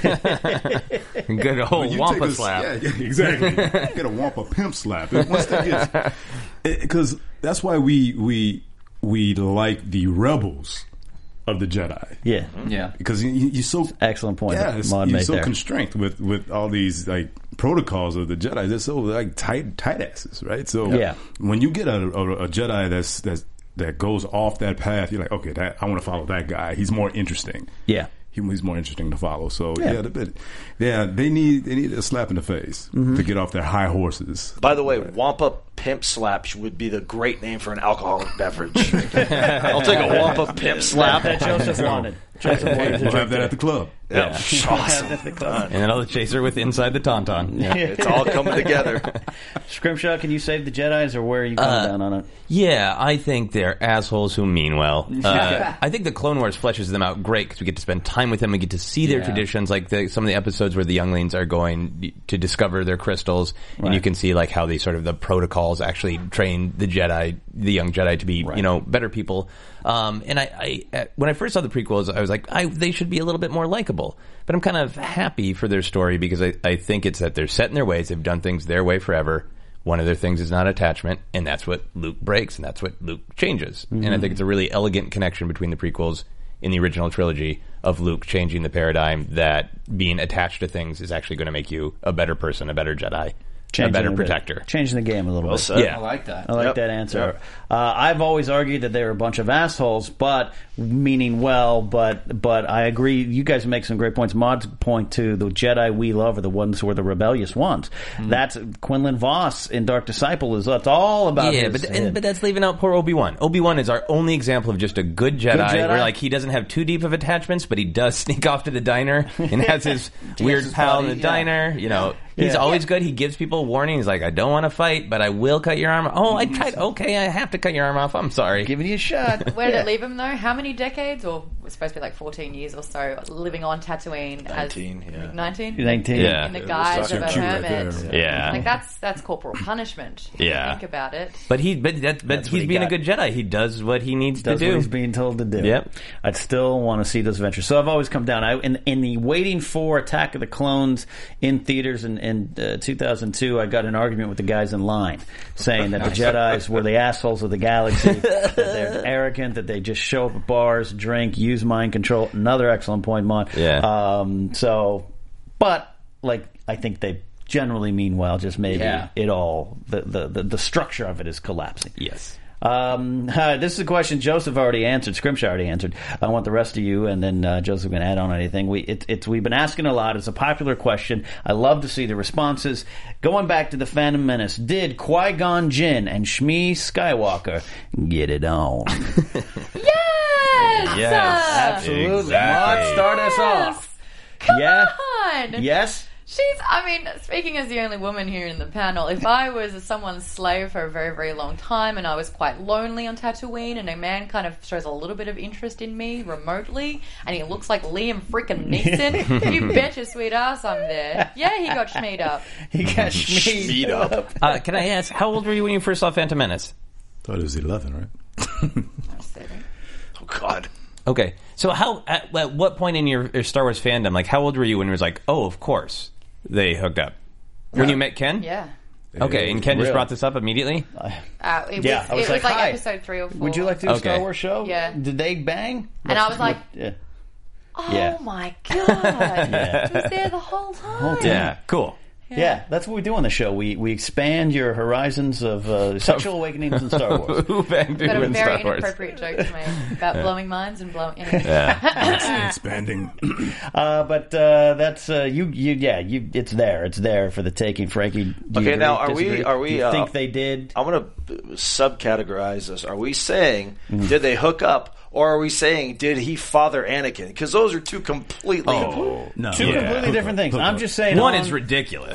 Good old You take wampa a- slap. Yeah, yeah, exactly. Get a wampa pimp slap. Once they get, because that's why we we we like the rebels of the Jedi. Yeah. Yeah. Because you, you're so Excellent point yeah, that it's- Maud you're made so there. constrained with with all these like protocols of the Jedi. They're so like tight tight asses, right? So Yeah. when you get a, a, a Jedi that's that's that goes off that path, you're like, okay, that I want to follow that guy. He's more interesting. Yeah. He, he's more interesting to follow. So Yeah. yeah, the, yeah, they need they need a slap in the face Mm-hmm. to get off their high horses. by the way, Wampa Pimp Slap would be the great name for an alcoholic beverage. I'll take a Wampa Pimp Slap. That Joseph wanted. Joseph wanted to We'll drink have that at the club. Yeah, awesome. And then I'll chase her with inside the tauntaun. Yeah. It's all coming together. Scrimshaw, can you save the Jedis, or where are you coming Uh, down on it? Yeah, I think they're assholes who mean well. Uh, I think the Clone Wars fleshes them out great because we get to spend time with them. We get to see their Yeah. traditions, like the, some of the episodes where the younglings are going to discover their crystals, and you Right. can see like how they sort of the protocols actually train the Jedi, the young Jedi, to be you know better people. Um, and I, I uh, when I first saw the prequels, I was like, I, they should be a little bit more likable. But I'm kind of happy for their story because I, I think it's that they're set in their ways. They've done things their way forever. One of their things is not attachment, and that's what Luke breaks, and that's what Luke changes. And I think it's a really elegant connection between the prequels in the original trilogy of Luke changing the paradigm that being attached to things is actually going to make you a better person, a better Jedi. Changing a better the bit. protector. Changing the game a little Well bit. said. Yeah. I like that. I like Yep. that answer. Yep. Uh, I've always argued that they were a bunch of assholes, but meaning well. But but I agree. You guys make some great points. Mod's point to the Jedi we love are the ones who are the rebellious ones. Mm. That's Quinlan Voss in Dark Disciple. Is that's all about. Yeah, his, but and, but that's leaving out poor Obi-Wan. Obi-Wan is our only example of just a good Jedi, Jedi. where like he doesn't have too deep of attachments, but he does sneak off to the diner and has his weird his pal buddy, in the yeah. diner. You know, he's Yeah. always good. He gives people warnings like, "I don't want to fight, but I will cut your arm." Oh, I tried. Okay, I have to cut your arm off. I'm sorry. giving you a shot. Where did Yeah. it leave him though? How many decades, or it was supposed to be like fourteen years or so, living on Tatooine nineteen, as yeah. nineteen, nineteen. Yeah. in the Yeah, guise of that's a cute right hermit. there. Yeah. Like that's that's corporal punishment. If Yeah. you think about it. But he, but that, but That's what he's he being got. a good Jedi. He does what he needs Does to what do. he's being told to do. Yep. I'd still want to see those adventures. So I've always come down. I, in, in the waiting for Attack of the Clones in theaters in, in uh, two thousand two, I got an argument with the guys in line saying that the Jedis were the assholes of the galaxy, that they're arrogant, that they just show up at bars, drink, use mind control. Another excellent point, Mon. Yeah. Um, so, but, like, I think they generally mean well, just maybe Yeah. it all, the, the, the, the structure of it is collapsing. Yes. Um, uh, this is a question Joseph already answered. Scrimshaw already answered. I want the rest of you, and then uh, Joseph can add on anything. We it, it's we've been asking a lot. It's a popular question. I love to see the responses. Going back to the Phantom Menace, did Qui-Gon Jinn and Shmi Skywalker get it on? Yes, Yes. Absolutely. Exactly. Maud, start us off. Come Yeah. on. Yes. She's, I mean, speaking as the only woman here in the panel, if I was someone's slave for a very, very long time and I was quite lonely on Tatooine and a man kind of shows a little bit of interest in me remotely and he looks like Liam freaking Neeson, you bet your sweet ass I'm there. Yeah, he got schmeed up. He got Shmi Beat up. Uh, can I ask, how old were you when you first saw Phantom Menace? Thought it was eleven, right? Oh, God. Okay, so how at, at what point in your, your Star Wars fandom, like how old were you when it was like, oh, of course they hooked up? When you met Ken? Yeah. Okay, and Ken just Really? brought this up immediately? Uh, it Yeah, was, I was it like, was like "Hi, episode three or four. Would you like to do a Okay. Star Wars show? Yeah. Did they bang? And I was like, yeah. oh Yeah. my God. He was there the whole time. Yeah, cool. Yeah, that's what we do on the show. We we expand your horizons of uh, sexual awakenings in Star Wars. Who banged who Got a in very Star Wars? inappropriate joke to make about blowing minds and blowing. Anyway. Yeah. Expanding. Uh, but uh, that's uh, you. You yeah. You it's there. It's there for the taking. Frankie. Do you Okay, agree, now, are we- disagree? are we, Do you uh, think they did? I'm going to subcategorize this. Are we saying, Mm-hmm. did they hook up, or are we saying, did he father Anakin? Because those are two completely. Oh, No. Two Yeah. completely Hook different up, things. hook I'm up. just saying. One on- is ridiculous.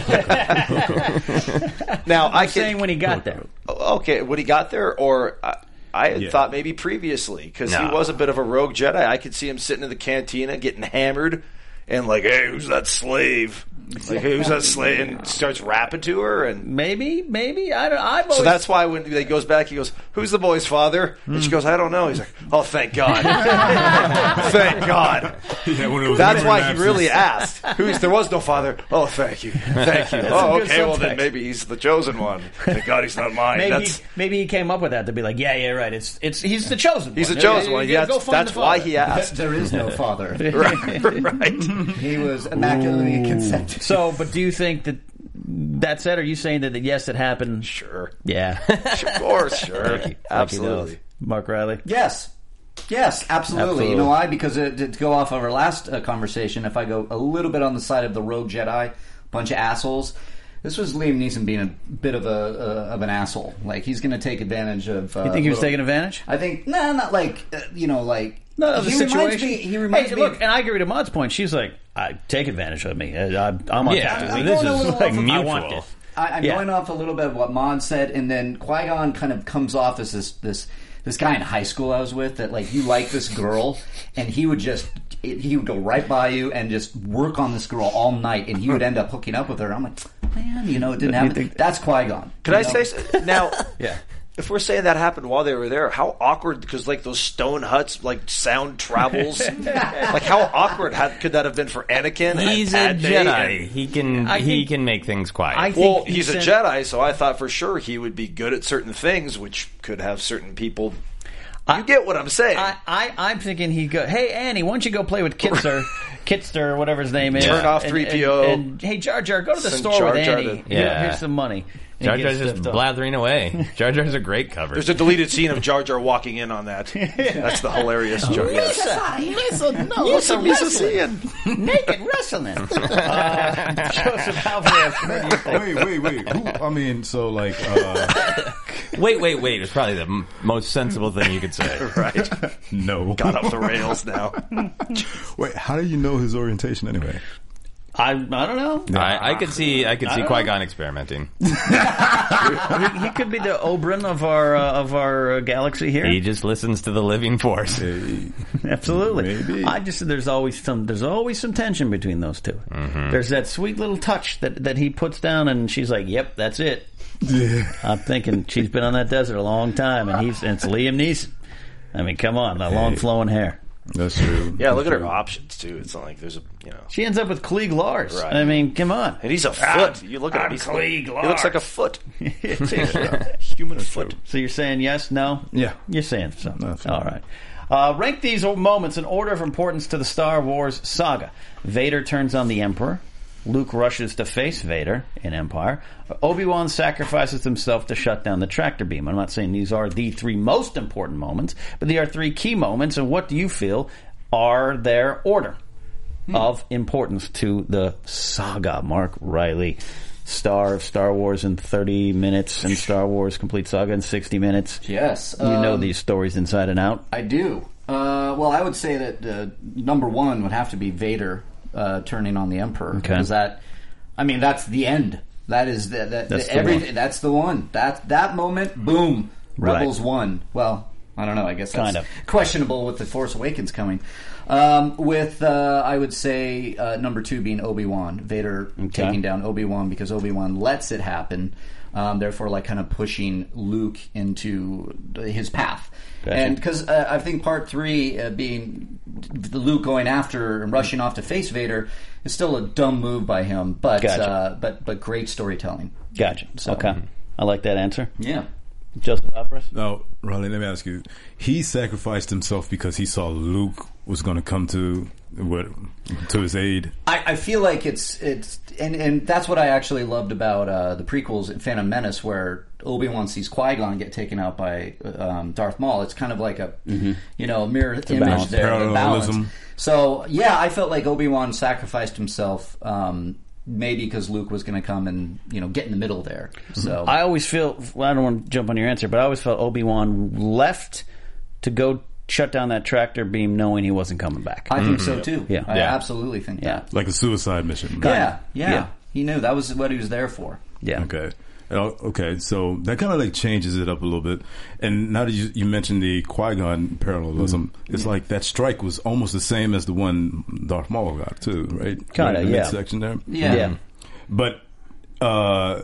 Now, I I'm saying can. when he got there. Okay, when he got there, or I, I had Yeah. thought maybe previously, because he No. was a bit of a rogue Jedi. I could see him sitting in the cantina getting hammered and like, hey, who's that slave? Like, hey, who's that slave? And starts rapping to her. And Maybe, maybe I don't. I've always, so that's why when he goes back, he goes, who's the boy's father? And she goes, I don't know. He's like, oh, thank God. Thank God. Yeah, one of those That's memory why he lapses. really asked. Who's there was no father. Oh, thank you, thank you. some Oh, good okay. Well, then subtext. maybe he's the chosen one. Thank God he's not mine. Maybe That's maybe he came up with that to be like, yeah, yeah, right. It's it's he's the chosen. he's the one. chosen Yeah, one. yeah, Yeah, go that's, find that's the why father. he asked. There is no father. right, right. He was immaculately conceived. So, but do you think that that's it? Or are you saying that, that yes, it happened? Sure, Yeah, of course, sure, absolutely. Mark Riley. Yes. Yes, absolutely. Absolutely. You know why? Because uh, to go off of our last uh, conversation, if I go a little bit on the side of the rogue Jedi, bunch of assholes, this was Liam Neeson being a bit of a uh, of an asshole. Like, he's going to take advantage of... Uh, You think he was little- taking advantage? I think... Nah, not like, uh, you know, like... No, of the he reminds situation. me... He reminds hey, me... look, and I agree to Maud's point. She's like, I take advantage of me. I, I'm on Yeah, Tatooine. I'm This going a is little like off of- I mutual. want this. I, I'm Yeah. going off a little bit of what Mon said, and then Qui-Gon kind of comes off as this this this guy in high school I was with that, like, you like this girl, and he would just he would go right by you and just work on this girl all night, and he would end up hooking up with her. I'm like, man, you know, it didn't You happen. think- That's Qui-Gon. Can you I know? say s- now? Yeah. If we're saying that happened while they were there, how awkward? Because like those stone huts, like sound travels. Like how awkward had, could that have been for Anakin? He's a and Padme Jedi. and- He can I he think- can make things quiet. I think well, he he's a said- Jedi, so I thought for sure he would be good at certain things, which could have certain people. You get what I'm saying. I, I, I'm thinking he go, hey, Annie, why don't you go play with Kitzer, Kitzer, or whatever his name is. Turn off And- three P O. And, and, hey, Jar Jar, go to the Send store Jar with Jar Annie. to- Here- Yeah. Here's some money. And Jar he Jar's gets just stuffed up. blathering away. Jar Jar's a great cover. There's a deleted scene of Jar Jar walking in on that. That's the hilarious Jar Jar. Lisa, no, Lisa, wrestling. Naked wrestling. Uh, Joseph Alvarez, what do you think? Wait, wait, wait. Who, I mean, so like, uh, Wait, wait, wait. It's probably the m- most sensible thing you could say. Right. no. Got off the rails now. Wait, how do you know his orientation anyway? I, I don't know. I, I could see, I could see don't Qui Gon experimenting. he, he could be the Oberyn of our uh, of our uh, galaxy here. He just listens to the living force. Hey, Absolutely. Maybe. I just there's always some there's always some tension between those two. Mm-hmm. There's that sweet little touch that, that he puts down, and she's like, "Yep, that's it." yeah. I'm thinking she's been on that desert a long time, and he's and it's Liam Neeson. I mean, come on, the long flowing hair. That's true. Yeah, look at That's her true. options too. It's not like there's a you know. She ends up with Klieg Lars. Right. I mean, come on. And he's a foot. You look at him. He's Klieg he looks like a foot. so Human foot. you're saying yes, no? Yeah. You're saying so. No, that's All fine. right. Uh, rank these moments in order of importance to the Star Wars saga. Vader turns on the Emperor. Luke rushes to face Vader in Empire. Obi-Wan sacrifices himself to shut down the tractor beam. I'm not saying these are the three most important moments, but they are three key moments. And what do you feel are their order of importance to the saga? Mark Riley, star of Star Wars in thirty minutes and Star Wars Complete Saga in sixty minutes. Yes. You know um, these stories inside and out. I do. Uh, well, I would say that uh, number one would have to be Vader uh, turning on the Emperor. Okay. Because that, I mean, that's the end. That is the, that. That's the, the everything. one. That's the one. That that moment, boom, Right. Rebels won. Well, I don't know. I guess that's Kind of. questionable with the Force Awakens coming. Um, with uh, I would say uh, number two being Obi-Wan, Vader Okay. taking down Obi-Wan because Obi-Wan lets it happen. Um, therefore, like kind of pushing Luke into his path. Gotcha. And because uh, I think part three uh, being the Luke going after and rushing off to face Vader is still a dumb move by him, but Gotcha. uh, but but great storytelling. Gotcha. So- Okay. I like that answer. Yeah. Joseph Alvarez? Now, Riley, let me ask you. He sacrificed himself because he saw Luke was going to come to what to his aid. I, I feel like it's it's and, and that's what I actually loved about uh, the prequels in Phantom Menace, where Obi-Wan sees Qui-Gon get taken out by um, Darth Maul. It's kind of like a you know mirror image balance. there, the balance. Parallelism. So yeah, I felt like Obi-Wan sacrificed himself. Um, Maybe because Luke was going to come and you know get in the middle there. So I always feel, well, I don't want to jump on your answer, but I always felt Obi-Wan left to go shut down that tractor beam knowing he wasn't coming back. I think so too. Yeah. I Yeah. absolutely think Yeah. that. Like a suicide mission. Yeah, yeah, Yeah. He knew that was what he was there for. yeah. Okay. Oh, Okay, so that kind of like changes it up a little bit. And now that you, you mentioned the Qui-Gon parallelism, it's like that strike was almost the same as the one Darth Maul got too, right? Kinda, In the yeah. midsection there. Yeah. Yeah. But uh,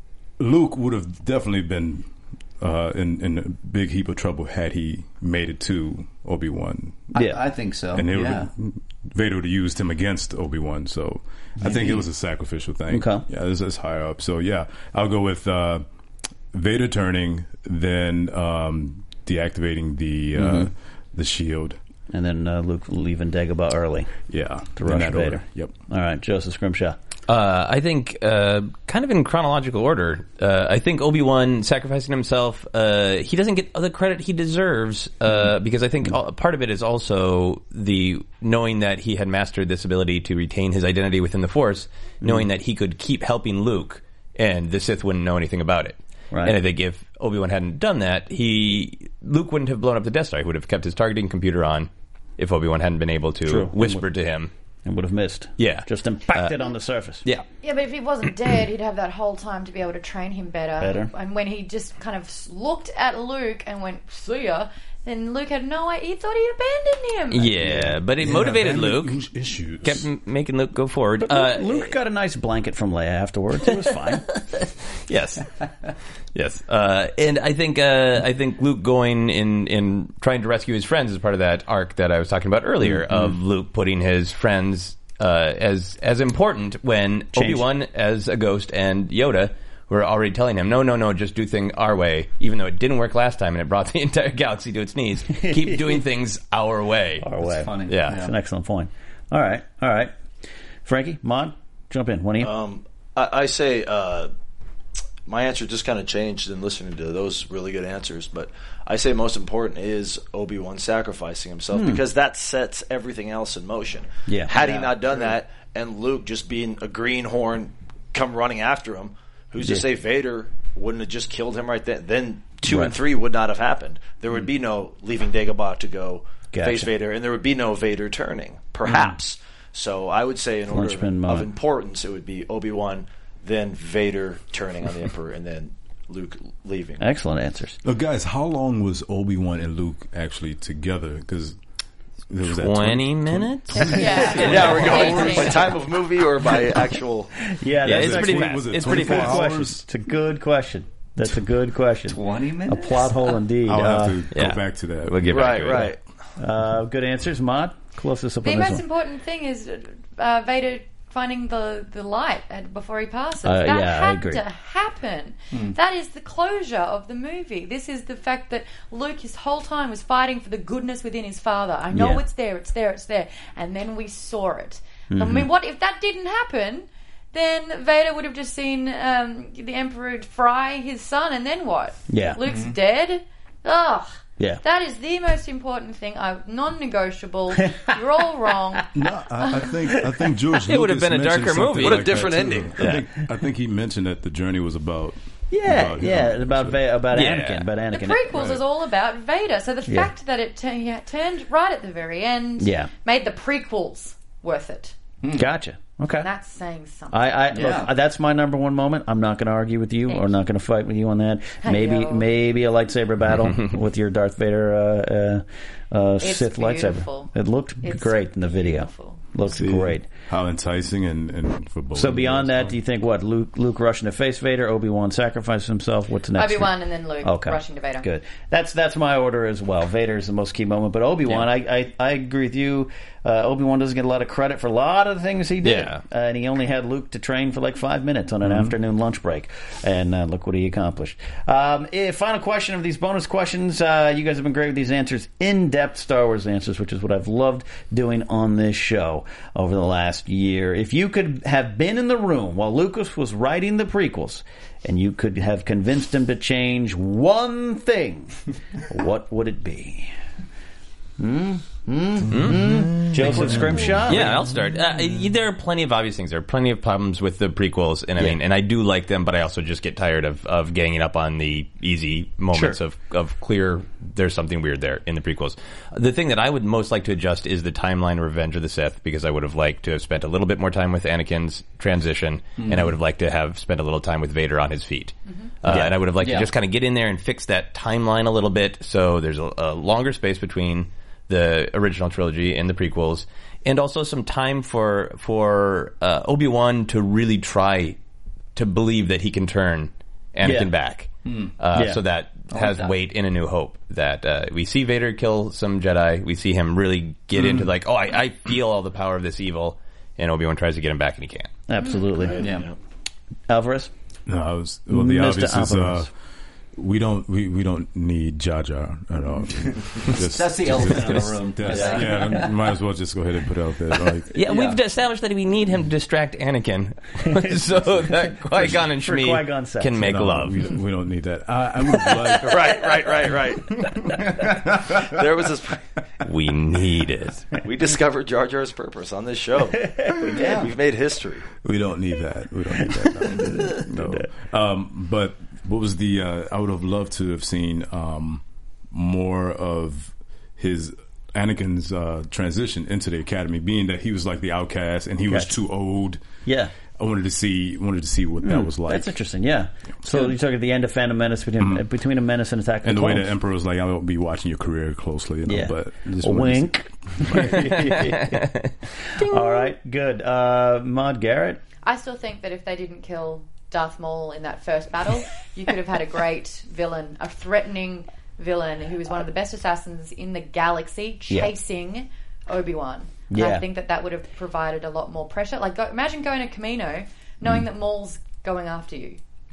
Luke would have definitely been uh, in, in a big heap of trouble had he made it to Obi-Wan. Yeah. I, I think so. And they yeah. would Vader would have used him against Obi-Wan, so I think it was a sacrificial thing. Okay. Yeah, this is higher up. So yeah, I'll go with uh, Vader turning, then um, deactivating the uh, Mm-hmm. the shield. And then uh, Luke leaving Dagobah early Yeah, to in rush that Vader. order. Yep. All right, Joseph Scrimshaw. Uh, I think, uh, kind of in chronological order, uh, I think Obi-Wan sacrificing himself, uh, he doesn't get the credit he deserves, uh, because I think all, part of it is also the knowing that he had mastered this ability to retain his identity within the Force, knowing that he could keep helping Luke, and the Sith wouldn't know anything about it. Right. And I think if Obi-Wan hadn't done that, he Luke wouldn't have blown up the Death Star. He would have kept his targeting computer on if Obi-Wan hadn't been able to True. whisper to him. And would have missed. Yeah. Just impacted Uh, on the surface. Yeah. Yeah, but if he wasn't dead, he'd have that whole time to be able to train him better. Better. And when he just kind of looked at Luke and went, see ya, then Luke had no idea. He thought he abandoned him. Yeah, but it motivated Luke. Issues. Kept m- making Luke go forward. But Uh, Luke, Luke got a nice blanket from Leia afterwards. It was fine. yes, yes, uh, and I think uh, I think Luke going in in trying to rescue his friends is part of that arc that I was talking about earlier of Luke putting his friends uh, as as important when Changed. Obi-Wan as a ghost and Yoda who are already telling him, no, no, no, just do things our way, even though it didn't work last time and it brought the entire galaxy to its knees. Keep doing things our way. Our way. That's funny. Yeah. That's an excellent point. All right, all right. Frankie, Maude, jump in. One of you. Um, I, I say uh, my answer just kind of changed in listening to those really good answers, but I say most important is Obi-Wan sacrificing himself Hmm. because that sets everything else in motion. Yeah. Had Yeah, he not done true. that, and Luke just being a greenhorn come running after him, who's to Yeah. say Vader wouldn't have just killed him right then? Then two Right. and three would not have happened. There would be no leaving Dagobah to go Gotcha. face Vader, and there would be no Vader turning, perhaps. So I would say in order of, Lynchman of moment. importance, it would be Obi-Wan, then Vader turning on the Emperor, and then Luke leaving. Excellent answers. Uh, guys, how long was Obi-Wan and Luke actually together? Because there was that twenty minutes? Yeah. Yeah, we're going Amazing. by time of movie or by actual. Yeah, Yeah, that's it's actually- pretty Was fast. it It's pretty twenty-four fast. question. hours? It's a good question. That's a good question. Twenty minutes. A plot hole indeed. I'll Uh, have to yeah. go back to that. We'll get back Right, to it. right. uh, good answers, Maude. Closest up The on this most one. important thing is uh, Vader finding the, the light at, before he passes. Uh, that yeah, I had agree. to happen. That is the closure of the movie. This is the fact that Luke his whole time was fighting for the goodness within his father. I know Yeah. it's there, it's there, it's there. And then we saw it. I Mm-hmm. mean, what if that didn't happen? Then Vader would have just seen um, the Emperor fry his son, and then what? Yeah. Luke's dead? Ugh. Yeah. That is the most important thing. I non-negotiable. You're all wrong. No, I, I think I think George It would have Lucas been a darker mentioned something movie. What a like that, different too. ending. I think I think he mentioned that the journey was about. Yeah, about yeah, him. about Va- about Yeah. Anakin, about Anakin. The prequels Right. is all about Vader. So the Yeah. fact that it t- yeah, turned right at the very end Yeah. made the prequels worth it. Gotcha. Okay. That's saying something. I, I Yeah. look, that's my number one moment. I'm not going to argue with you, or not going to fight with you on that. Maybe, Hey-yo. maybe a lightsaber battle with your Darth Vader uh, uh, uh, It's Sith beautiful. lightsaber. It looked It's great in the video. beautiful. Looked See great. How enticing and, and for both. So of beyond us. that, do you think what Luke Luke rushing to face Vader, Obi Wan sacrifices himself? What's next? Obi-Wan and then Luke Okay. rushing to Vader. Good. That's that's my order as well. Vader is the most key moment, but Obi Wan, I, I I agree with you. Uh, Obi Wan doesn't get a lot of credit for a lot of the things he did, Yeah. uh, and he only had Luke to train for like five minutes on an Mm-hmm. afternoon lunch break, and uh, look what he accomplished. Um, eh, final question of these bonus questions. Uh, you guys have been great with these answers, in-depth Star Wars answers, which is what I've loved doing on this show over the last year. If you could have been in the room while Lucas was writing the prequels, and you could have convinced him to change one thing, what would it be? Hmm? Hmm? Hmm? Joseph Scrimshaw? Yeah, I'll start. Uh, there are plenty of obvious things. There are plenty of problems with the prequels, and I Yeah. mean, and I do like them, but I also just get tired of, of ganging up on the easy moments Sure. of, of clear. There's something weird there in the prequels. The thing that I would most like to adjust is the timeline of Revenge of the Sith, because I would have liked to have spent a little bit more time with Anakin's transition, and I would have liked to have spent a little time with Vader on his feet. Uh, Yeah. And I would have liked Yeah. to just kind of get in there and fix that timeline a little bit, so there's a, a longer space between the original trilogy and the prequels, and also some time for for uh, Obi-Wan to really try to believe that he can turn Anakin Yeah. back. Uh, Yeah. So that like has that. weight in A New Hope. That uh, we see Vader kill some Jedi, we see him really get into like, oh, I, I feel all the power of this evil, and Obi-Wan tries to get him back, and he can't. Absolutely. Yeah. Alvarez? No, I was, well, the Mister obvious is uh, Alvarez. we don't we, we don't need Jar Jar at all. Just- That's the just- elephant in the just- room. that's- Yeah. yeah, might as well just go ahead and put it out there. Like, Yeah, Yeah. we've established that we need him to distract Anakin, so that Qui-Gon and For Shmi Qui-Gon's sake. can make no, love. We, we don't need that. I, I would like. Right, right, right, right. There was this. We need it. We discovered Jar Jar's purpose on this show. We did. We've made history. We don't need that. We don't need that. No. no. Um, but what was the? Uh, I would have loved to have seen um, more of his Anakin's uh, transition into the academy, being that he was like the outcast and he was Gotcha. too old. Yeah. I wanted to see wanted to see what that was like. That's interesting, yeah. So you're talking at the end of Phantom Menace, between, between a Menace and Attack of and the the way Clones. the Emperor was like, I will be watching your career closely. You know, Yeah. but just A wanted to wink. All right, good. Uh, Maude Garrett? I still think that if they didn't kill Darth Maul in that first battle, you could have had a great villain, a threatening villain who was one of the best assassins in the galaxy, Yeah. chasing Obi-Wan. And Yeah. I think that that would have provided a lot more pressure. Like, go, imagine going to Camino, knowing Mm. that Maul's going after you.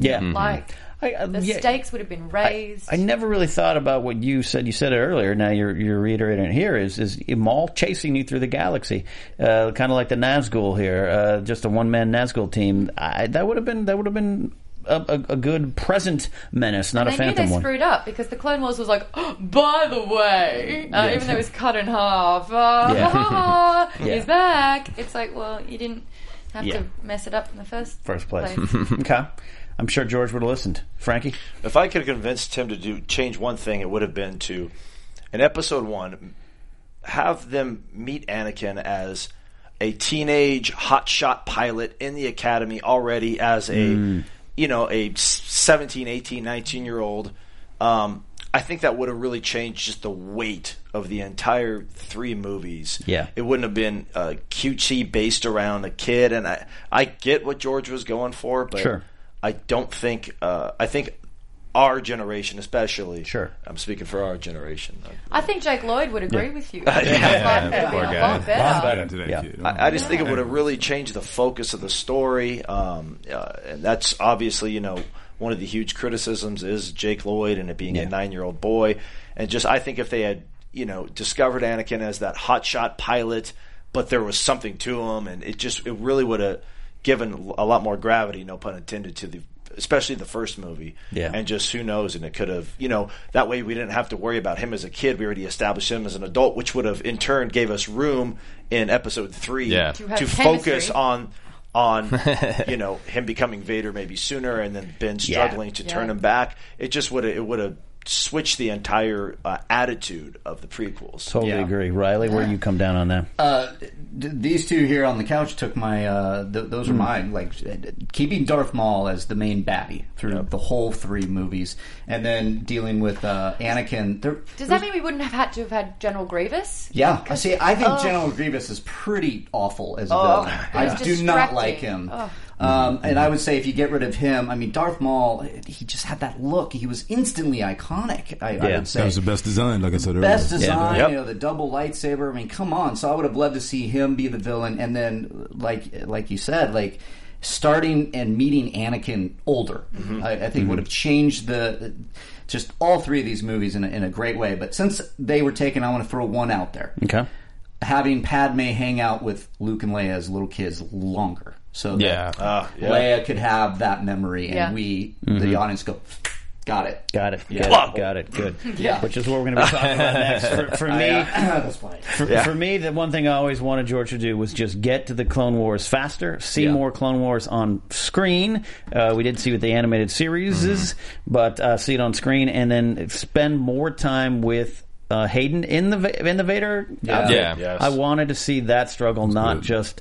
Yeah. Like, I, I, the yeah, stakes would have been raised. I never really thought about what you said. You said it earlier. Now you're you're reiterating it here. Is is Maul chasing you through the galaxy, uh, kind of like the Nazgul here, uh, just a one man Nazgul team. I, that would have been that would have been. A, a, a good present menace, not and a they phantom knew they one. screwed up because the Clone Wars was like, oh, by the way, uh, Yeah. even though it was cut in half, uh, Yeah. Yeah. he's back. It's like, well, you didn't have Yeah. to mess it up in the first First place. place. Okay. I'm sure George would have listened. Frankie? If I could have convinced him to do change one thing, it would have been to, in episode one, have them meet Anakin as a teenage hotshot pilot in the academy already as a, mm. you know, a seventeen, eighteen, nineteen year old. Um, I think that would have really changed just the weight of the entire three movies. Yeah. It wouldn't have been uh, cutesy based around a kid. And I, I get what George was going for, but sure. I don't think, uh, I think our generation especially. Sure. I'm speaking for our generation. I think Jake Lloyd would agree Yeah. with you. Yeah. Yeah. Yeah, poor A guy. lot better. that Yeah. kid. I, I just think it would have really changed the focus of the story. Um, uh, and that's obviously, you know, one of the huge criticisms is Jake Lloyd and it being Yeah. a nine-year-old boy. And just, I think if they had, you know, discovered Anakin as that hotshot pilot, but there was something to him, and it just, it really would have given a lot more gravity, no pun intended, to the, especially the first movie. Yeah. And just who knows, and it could have, you know, that way we didn't have to worry about him as a kid. We already established him as an adult, which would have in turn gave us room in episode three Yeah. To have to chemistry. focus on on you know him becoming Vader maybe sooner, and then Ben struggling to Yeah. turn him back. It just would have it would have switched the entire uh, attitude of the prequels. Totally Yeah. agree. Riley, where do you come down on that? Uh, d- these two here on the couch took my. Uh, th- those are mine. Like keeping Darth Maul as the main baddie through the whole three movies, and then dealing with uh, Anakin. There, Does that mean we wouldn't have had to have had General Grievous? Yeah, I see. I think Oh. General Grievous is pretty awful as a Oh, villain. he I was do not distracting. like him. Oh. Um, and I would say if you get rid of him, I mean, Darth Maul, he just had that look. He was instantly iconic, I, I Yeah. would say. That was the best design, like I said earlier. Best design, Yep. you know, the double lightsaber. I mean, come on. So I would have loved to see him be the villain, and then, like, like you said, like starting and meeting Anakin older. Mm-hmm. I, I think would have changed the just all three of these movies in a, in a great way. But since they were taken, I want to throw one out there. Okay. Having Padme hang out with Luke and Leia as little kids longer, so that Yeah. Ah, yeah. Leia could have that memory, and Yeah. we, the audience, go, got it. Got it. Yeah. Got it. Got it. Good. Yeah. Which is what we're going to be talking about next. For, for me, That's funny. For, Yeah. for me, the one thing I always wanted George to do was just get to the Clone Wars faster, see Yeah. more Clone Wars on screen. Uh, we did see what the animated series is, but uh, see it on screen, and then spend more time with uh, Hayden in the Va- in the Vader outfit. Yeah. Yes. I wanted to see that struggle, not good. just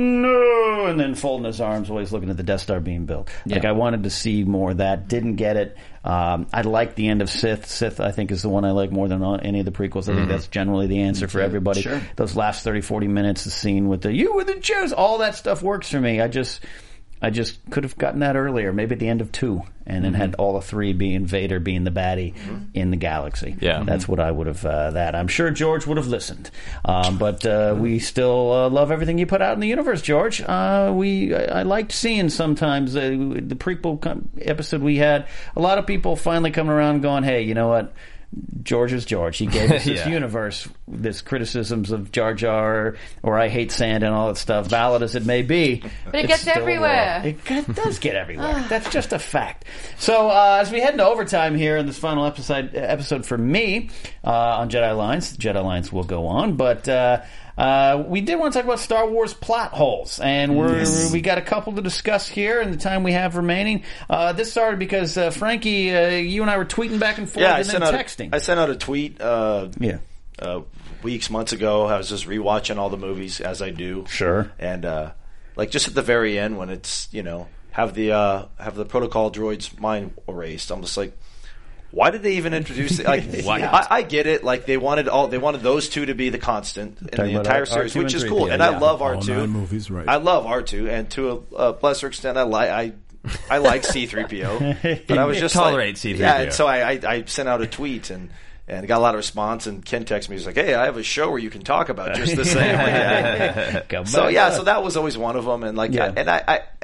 no, and then folding his arms while he's looking at the Death Star being built. Like Yeah. I wanted to see more of that. Didn't get it. Um, I like the end of Sith. Sith, I think, is the one I like more than all, any of the prequels. I think that's generally the answer for everybody. Sure. Those last thirty, forty minutes, the scene with the you with the Jews, all that stuff works for me. I just, I just could have gotten that earlier, maybe at the end of two, and then had all the three being Vader being the baddie in the galaxy. Yeah. That's what I would have. Uh, that I'm sure George would have listened, um, but uh, we still uh, love everything you put out in the universe, George. Uh, we I, I liked seeing sometimes uh, the prequel com- episode we had. A lot of people finally coming around, going, "Hey, you know what? George is George. He gave us this Yeah. universe, this criticisms of Jar Jar or I hate sand and all that stuff, valid as it may be. But it it's gets still everywhere. wrong. It g- does get everywhere. That's just a fact. So uh, as we head into overtime here in this final episode, episode for me uh, on Jedi Alliance, Jedi Alliance will go on, but. Uh, Uh, we did want to talk about Star Wars plot holes, and we're Yes. we got a couple to discuss here in the time we have remaining. Uh, this started because uh, Frankie, uh, you and I were tweeting back and forth Yeah, I and sent then out texting. A, I sent out a tweet. Uh, yeah, uh, weeks, months ago. I was just rewatching all the movies as I do. Sure. And uh, like just at the very end when it's you know have the uh, have the protocol droid's mind erased. I'm just like, why did they even introduce it? Like, I, I get it. Like they wanted all they wanted those two to be the constant in Talking the about entire R- series, R2 which and is three, cool. yeah, and yeah. I love R All two. nine movies, right. I love R two, and to a, a lesser extent, I like I. I like C three P O, but I was just Tolerate like, C three P O. Yeah, and so I, I, I sent out a tweet and and got a lot of response. And Ken texted me, he was like, "Hey, I have a show where you can talk about just the same." Come So back yeah, up. so that was always one of them, and like, Yeah. I, and I, I,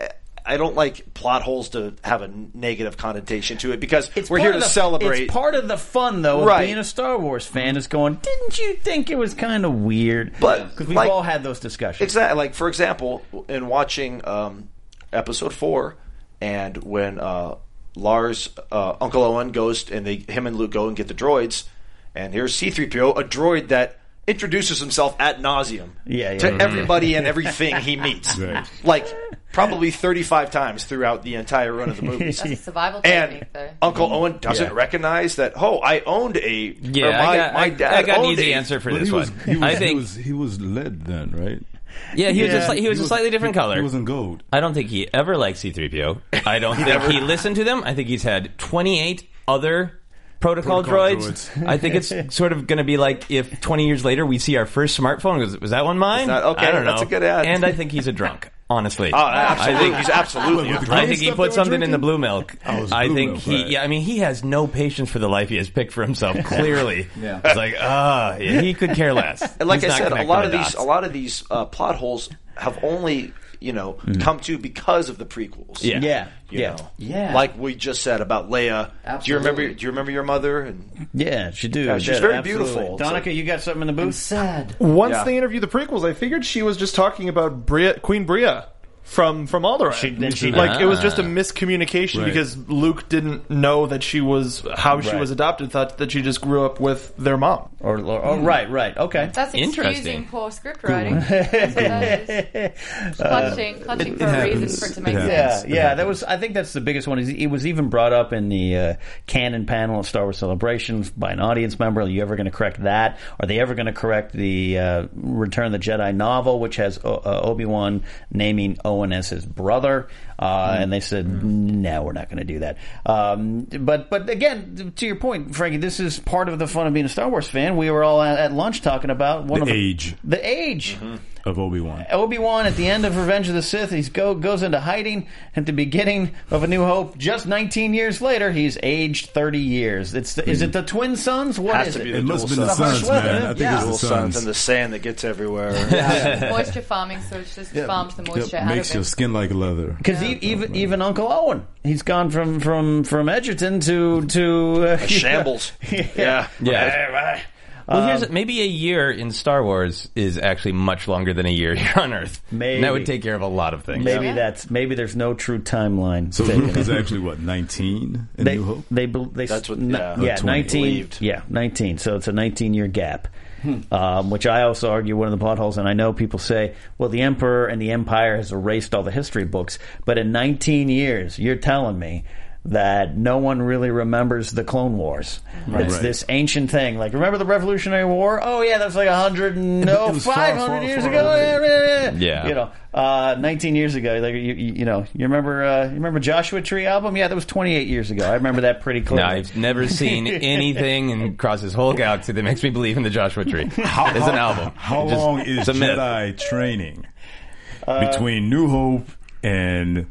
I don't like plot holes to have a negative connotation to it because It's we're part here of to the- celebrate. It's part of the fun, though, of Right. being a Star Wars fan is going, didn't you think it was kind of weird? But, Because we've like- all had those discussions. Exactly. Like, for example, in watching um, episode four, and when uh, Lars, uh, Uncle Owen goes, and they, him and Luke go and get the droids, and here's C three P O, a droid that introduces himself ad nauseum Yeah, yeah, to yeah. everybody and everything he meets. Right. Like, probably thirty-five times throughout the entire run of the movie. That's a survival And technique, though. Uncle Owen doesn't Yeah. recognize that, oh, I owned a... Yeah, or my, I got, my I, dad I got an owned easy a, answer for But this he was, one. he was, I he think, was he was lead then, right? yeah, he was Yeah. a, sli- he was He a slightly different he, color. He was in gold. I don't think he ever liked C three P O. I don't think he listened to them. I think he's had twenty-eight other protocol, Protocol droids. droids. I think it's sort of going to be like if twenty years later we see our first smartphone. Was, was that one mine? that- okay, I don't know. that's a good ad. And I think he's a drunk. Honestly, Oh, absolutely. I think He's absolutely With the I green think he stuff put they were something in the drinking? blue milk. Oh, it was I blue think milk, he. right. Yeah, I mean, he has no patience for the life he has picked for himself. Clearly, Yeah. it's like ah, yeah, he could care less. And like He's I not said, a connecting lot the of these, dots. a lot of these uh, plot holes have only, you know, come to because of the prequels. Yeah. Yeah, You yeah. know? Yeah. Like we just said about Leia. Do you remember? Absolutely. Do you remember your mother? And Yeah, she do. Yeah, she's Yeah, very absolutely. beautiful. Donica, So- you got something in the I'm booth? sad. Once Yeah. they interviewed the prequels, I figured she was just talking about Bria, Queen Bria from from Alderaan. She- then she- like it was Ah. just a miscommunication Right. because Luke didn't know that she was how she Right. was adopted. Thought that she just grew up with their mom. Or, or oh, right, right, okay. That's Interesting. excusing poor script writing. That is clutching, clutching for a reason happens. for it to make It sense. Yeah, happens. yeah. That was. I think that's the biggest one. It was even brought up in the uh, canon panel of Star Wars Celebrations by an audience member. Are you ever going to correct that? Are they ever going to correct the uh, Return of the Jedi novel, which has o- uh, Obi-Wan naming Owen as his brother? Uh, Mm. And they said, no, we're not going to do that. Um, but but again, to your point, Frankie, this is part of the fun of being a Star Wars fan. We were all at, at lunch talking about one The of age the age. of Obi-Wan. Obi-Wan at the end of Revenge of the Sith, he go, goes into hiding. At the beginning of A New Hope, just nineteen years later, he's aged thirty years. It's the, is it the twin sons? What Has is to it? be the It must have dual been the sons. sons, Harsh man. weather, I think yeah. it's Dual the sons sons. and the sand that gets everywhere. Moisture farming, so it's just farmed the moisture Yep, out makes of your it. skin like leather. Because even even Uncle Owen, he's gone from from from Edgerton to to uh, Shambles. Yeah. Yeah. Well, here's maybe a year in Star Wars is actually much longer than a year here on Earth. Maybe. And that would take care of a lot of things. Maybe Yeah. that's maybe there's no true timeline. So taken. Luke is actually what nineteen in they New Hope. they bel- they That's what- n- yeah. yeah Or twenty. nineteen Believed. yeah nineteen. So it's a nineteen year gap. Um, which I also argue one of the plot holes, and I know people say, well, the Emperor and the Empire has erased all the history books, but in nineteen years, you're telling me that no one really remembers the Clone Wars. It's Right. this ancient thing. Like, remember the Revolutionary War? Oh, yeah, that's like a hundred and no, It was far, five hundred far, years far ago. away. Yeah. You know, uh, nineteen years ago. Like, you, you you know, you remember, uh, you remember Joshua Tree album? Yeah, that was twenty-eight years ago. I remember that pretty clearly. Now, I've never seen anything across this whole galaxy that makes me believe in the Joshua Tree. It's an album. How It just- long is it's a myth. Jedi training between New Hope and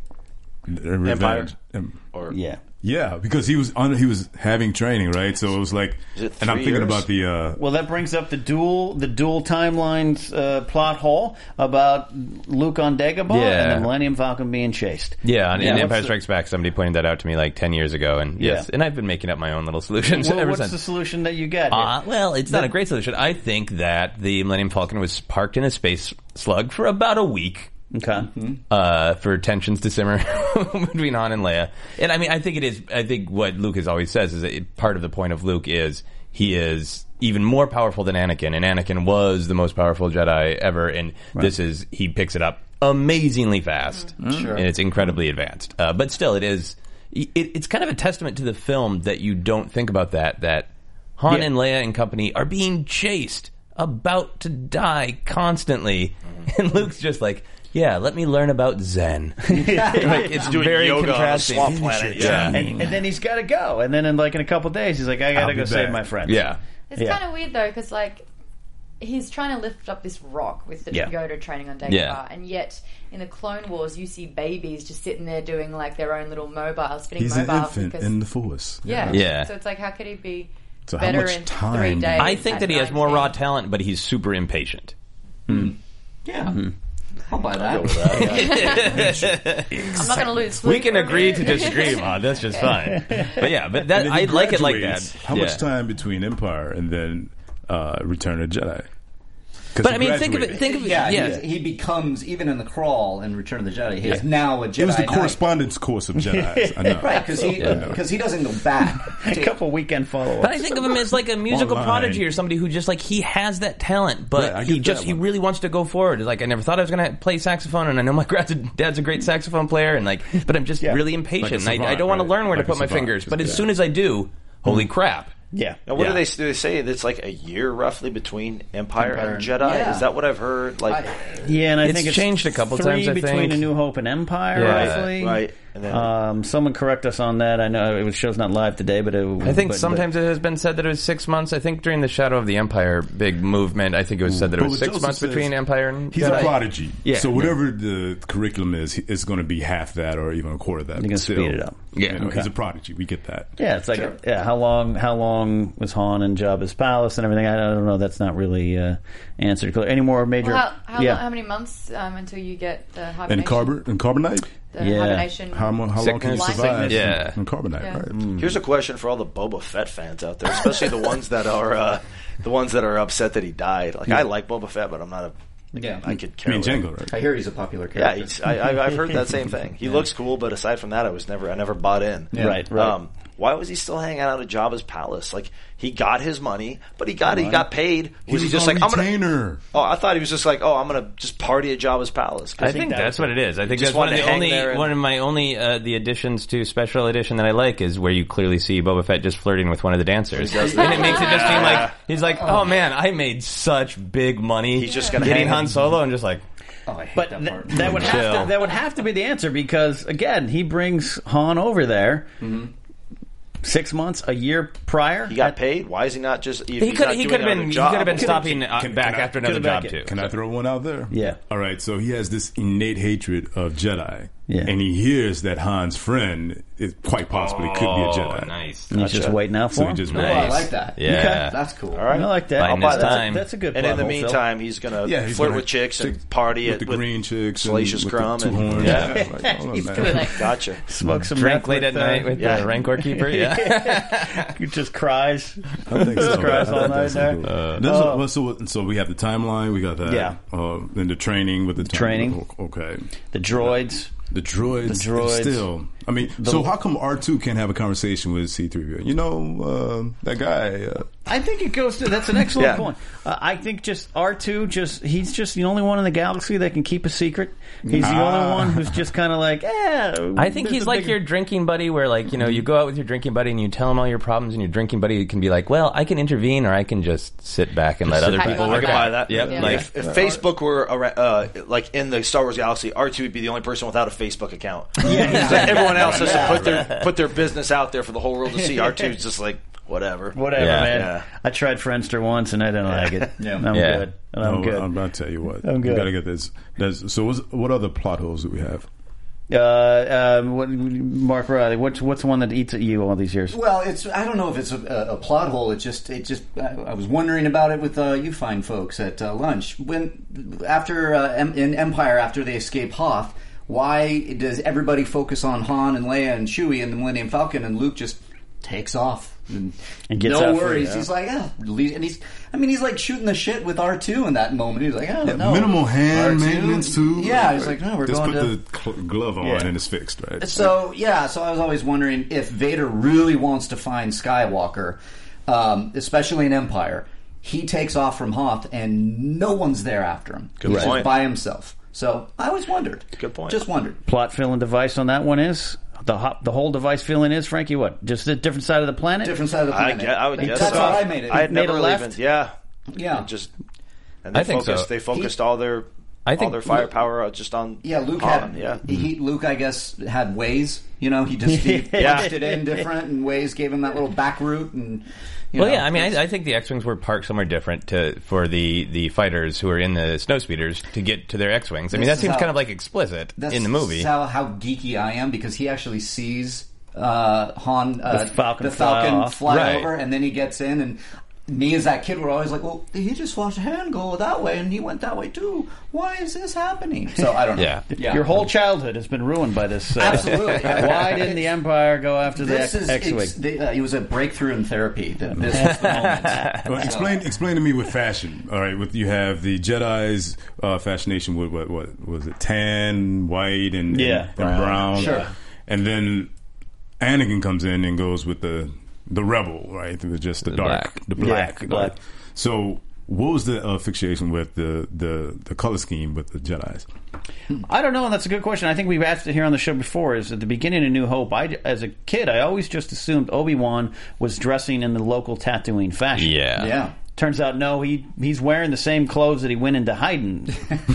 Revenge? Em- Or Yeah. Yeah, because he was on, he was having training, right? So it was like, Is it and I'm three thinking years? about the uh, Well, that brings up the dual the dual timelines uh, plot hole about Luke on Dagobah Yeah. and the Millennium Falcon being chased. Yeah, and in what's Empire the- Strikes Back, somebody pointed that out to me like ten years ago, and yes, Yeah. and I've been making up my own little solutions Well, ever what's since. the solution that you got? Uh, here? well, it's not a great solution. I think that the Millennium Falcon was parked in a space slug for about a week. Okay. Uh, for tensions to simmer between Han and Leia. And I mean, I think it is, I think what Lucas always says is that it, part of the point of Luke is he is even more powerful than Anakin, and Anakin was the most powerful Jedi ever, and this is, he picks it up amazingly fast. Sure. And it's incredibly advanced. Uh, but still, it is, it, it's kind of a testament to the film that you don't think about that, that Han Yeah. and Leia and company are being chased, about to die constantly, and Luke's just like, yeah, let me learn about Zen. Like, it's doing very yoga on a contrasting. swamp planet. Yeah. And, and then he's got to go. And then in like in a couple days, he's like, I got I'll to be go save back. my friends. Yeah. It's Yeah. kind of weird though, because like he's trying to lift up this rock with the Yeah. Yoda training on Dagobah, Yeah. and yet in the Clone Wars, you see babies just sitting there doing like their own little mobile, spinning he's an mobiles. infant because, in the Force. yeah, Yeah. So it's like, how could he be So how better much in time three do you- days? I think at that he has more nineteen? raw talent, but he's super impatient. Yeah. I'll buy that. I'm not going to lose sleep. We can over agree it. to disagree, Maude. That's just fine. But yeah, but that And then he I like it like that. graduates. How Yeah. much time between Empire and then uh, Return of the Jedi? 'Cause But he I mean, think of it. graduated. Think of it. Yeah, Yeah. He, he becomes, even in the crawl in Return of the Jedi, he's now a Jedi It was the Knight. correspondence course of Jedi. I know. Right, because he, Yeah. cause he doesn't go back. A couple weekend follow-ups. But I think of him as like a musical Online. prodigy or somebody who just like he has that talent, but Right, I he get just that he one. really wants to go forward. Like I never thought I was going to play saxophone, and I know my dad's a, dad's a great saxophone player, and like, but I'm just really impatient. Like a and I, I savant, don't want to right? learn where Like to a put my savant. fingers. But as Yeah. soon as I do, holy crap! Yeah. Now, what Yeah. do they do? They say it's like a year roughly between Empire, Empire and and- Jedi. yeah. Is that what I've heard? Like, I- Yeah, and I It's think it's changed a couple three times, I between think. A New Hope and Empire, Yeah, roughly. right. And then- Um, someone correct us on that. I know it was show's not live today, but it, I think but- sometimes it has been said that it was six months. I think during the Shadow of the Empire big movement, I think it was said that it But was what six Joseph months says, between Empire and He's Jedi. a prodigy. Yeah. So whatever the curriculum is, it's going to be half that or even a quarter of that. You're gonna But still, speed it up. Yeah. you know, Okay. He's a prodigy. We get that. Yeah, it's like yeah. How long? How long was Han in Jabba's palace and everything? I don't know. That's not really uh, answered clear. Any more major? Well, how, how, yeah. long, how many months um, until you get the hibernation? And carbon and carbonite. The Yeah. hibernation. How, mo- how long can you Sickness. survive? Yeah. in carbonite, Yeah. right? here's a question for all the Boba Fett fans out there, especially the ones that are uh, the ones that are upset that he died. Like, I like Boba Fett, but I'm not a. Yeah. I could I care mean, less. Django, right? I hear he's a popular Yeah, character. he's, I, I, I've heard that same thing. He looks cool, but aside from that, I was never, I never bought in. Right, right. Um, why was he still hanging out at Jabba's palace? Like, he got his money, but he got he got paid. He Was he, was just on like, I'm gonna? retainer. Oh, I thought he was just like, oh, I'm gonna just party at Jabba's palace. 'Cause I think that that's was- what it is. I think Just that's one of wanted the to hang only there and- one of my only uh, the additions to special edition that I like is where you clearly see Boba Fett just flirting with one of the dancers, He does and it makes it just seem Yeah. like he's like, oh man, I made such big money. He's just gonna getting hang- Han Solo and just like. Oh, I hate But that th- part. that would have Chill. to that would have to be the answer because again he brings Han over there six months a year prior. He got paid. Why is he not just? If He he's could not he doing could have another been he job- could have been Could've- stopping uh, can- back can I- after another could've job back too. it. Can I throw one out there? Yeah. All right. So he has this innate hatred of Jedi. Yeah. And he hears that Han's friend is quite possibly could be a Oh, Jedi. nice. And he's just waiting out for So he him. just Oh, Nice. I like that. Yeah. Okay, that's cool. All right. I like that. Biding I'll buy his that. time. That's a good. And in the plot hole, Phil. meantime, he's gonna Yeah, he's flirt gonna with chicks and stick party with at, the with green chicks, and Salacious with Crumb, the two and- horns. yeah. Like, oh, He's man. gonna Gotcha. smoke some Drink meth late with, at uh, night with yeah. the Rancor keeper. Yeah. He just cries. I think so. Cries I all think night that's there. cool. Uh, There's Oh. a- well, so, so we have the timeline. We got that. Yeah. Uh, then the training with the time- Training. Okay. The droids. The droids. The droids. Still, I mean, so how come R two can't have a conversation with C three P O? You know, uh, that guy. Uh, I think it goes to. That's an excellent Yeah. point. Uh, I think just R two. Just he's just the only one in the galaxy that can keep a secret. He's the Ah. only one who's just kind of like, eh. I think there's he's a like bigger- your drinking buddy where, like, you know, you go out with your drinking buddy and you tell him all your problems, and your drinking buddy can be like, well, I can intervene or I can just sit back and let other sit people back. work I it could buy out. that. Yep. Yeah. Like, If, if Facebook were around, uh, like in the Star Wars galaxy, R two would be the only person without a Facebook account. Yeah, Like, everyone else has to put their put their business out there for the whole world to see. R two's just like whatever. Whatever, Yeah. man. Yeah. I tried Friendster once and I didn't like it. Yeah. I'm Yeah. good. I'm no, good. I'm about to tell you what. I'm good. You got to get this. There's, so, what's, what other plot holes do we have? Uh, um, what, Mark Riley, what's what's the one that eats at you all these years? Well, it's I don't know if it's a, a plot hole. It just it just I, I was wondering about it with uh, you fine folks at uh, lunch when after uh, em, in Empire after they escape Hoth. Why does everybody focus on Han and Leia and Chewie and the Millennium Falcon and Luke just takes off and, And gets no out for it, worries? yeah. He's like, ah, leave- and he's I mean he's like shooting the shit with R two in that moment. He's like, oh no, Minimal hand R two? maintenance too. Yeah, he's like, no, we're just going put to. the cl- glove on Yeah. and it's fixed, right? So yeah, so I was always wondering if Vader really wants to find Skywalker, um, especially in Empire. He takes off from Hoth, and no one's there after him. Good He's point. just by himself. So I always wondered. Good point. Just wondered. Plot filling device on that one is the hop, the whole device filling is Frankie. What? Just a different side of the planet. Different side of the I, planet. guess, I would That's guess. how so. I made it. I had Made never a really left? even. Yeah. yeah. It just. And they I think focused. so. They focused all their. I all think their firepower uh, just on. Yeah, Luke Han, had. Yeah. He, Luke, I guess, had ways. You know, he just he Yeah. punched it in different, and ways gave him that little back route, and. You well, know, yeah, I mean, I, I think the X-wings were parked somewhere different to for the, the fighters who are in the snowspeeders to get to their X-wings. I mean, This that is seems how- kind of like explicit That's in the movie. How, how geeky I am because he actually sees uh, Han, uh, The Falcon the fly Falcon off. fly Right. over, and then he gets in, and me as that kid were always like, well, he just watched Han go that way and he went that way too. Why is this happening? So I don't know. Yeah. yeah. Your whole childhood has been ruined by this. Uh, Absolutely. Why didn't the Empire go after the This is X-Wing? ex- the, uh, it was a breakthrough in therapy. That this was the moment. Well, explain, explain to me with fashion. All right, with you have the Jedi's uh, fascination with what, what was it, tan, white, and Yeah. and, and brown. Sure. And then Anakin comes in and goes with the the rebel, right? With just the, The dark, black. the black, Yeah, black. So, what was the uh, fixation with the, the the color scheme with the Jedi's? I don't know, and that's a good question. I think we've asked it here on the show before. Is at the beginning of New Hope, I, as a kid, I always just assumed Obi-Wan was dressing in the local Tatooine fashion. Yeah. Yeah. Turns out, no, he he's wearing the same clothes that he went into hiding.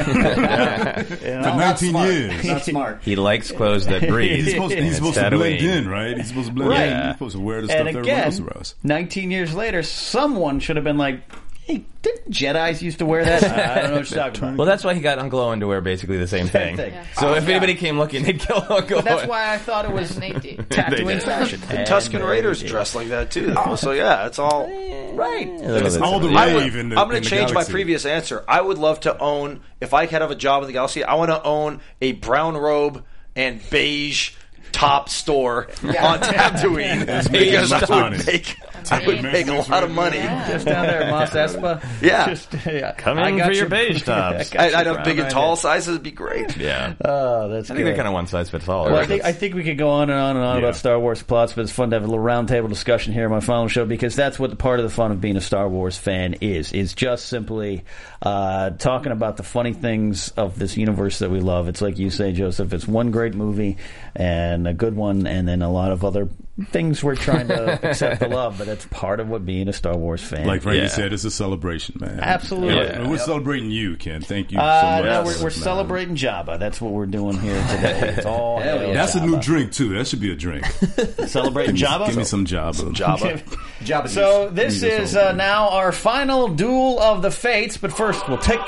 For nineteen Smart. years. Not smart. He likes clothes that breathe. He's supposed, and he's it's supposed to blend Tatooine. in, right? He's supposed to blend Right. in. He's supposed to wear the stuff And that everyone again, else wears. nineteen years later, someone should have been like, hey, didn't Jedis used to wear that? I don't know what you're talking about. Well, that's why he got Unglow underwear, basically the same thing. thing. Yeah. So Oh, if yeah. anybody came looking, they'd kill Unglow. But that's why I thought it was They did. Tatooine fashion. The Tusken Raiders dress like that too. though. So yeah, it's all. Right. It's all the I would, rave in the I'm going in to the change my galaxy. previous answer. I would love to own, if I could have a job in the galaxy, I want to own a brown robe and beige top store on Tatooine because I would honest. make I would make a lot of money. Just down there at Mos Espa. Yeah. Just, yeah. Come I in got for your you. beige tops. I, I know Brown big and right tall there. sizes would be great. Yeah. Oh, that's I good. think they're kind of one size fits all. Well, I right? think, I think we could go on and on and on Yeah. about Star Wars plots, but it's fun to have a little roundtable discussion here on my final show because that's what the part of the fun of being a Star Wars fan is. Is just simply uh, talking about the funny things of this universe that we love. It's like you say, Joseph. It's one great movie and a good one, and then a lot of other things we're trying to accept the love. But it's part of what being a Star Wars fan. Like Frankie Yeah. said, it's a celebration, man. Absolutely. Yeah. We're celebrating you, Ken. Thank you Uh, so much. no, for we're, this, we're man. celebrating Jabba. That's what we're doing here today. It's all Hell hail yeah. That's a Jabba. new drink, too. That should be a drink. Celebrating Jabba. Give me some Jabba. Jabba. Jabba So juice. this Need this is over uh, here. now our final duel of the fates. But first, we'll take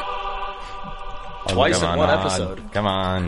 Twice Come in on, one on. episode. Come on.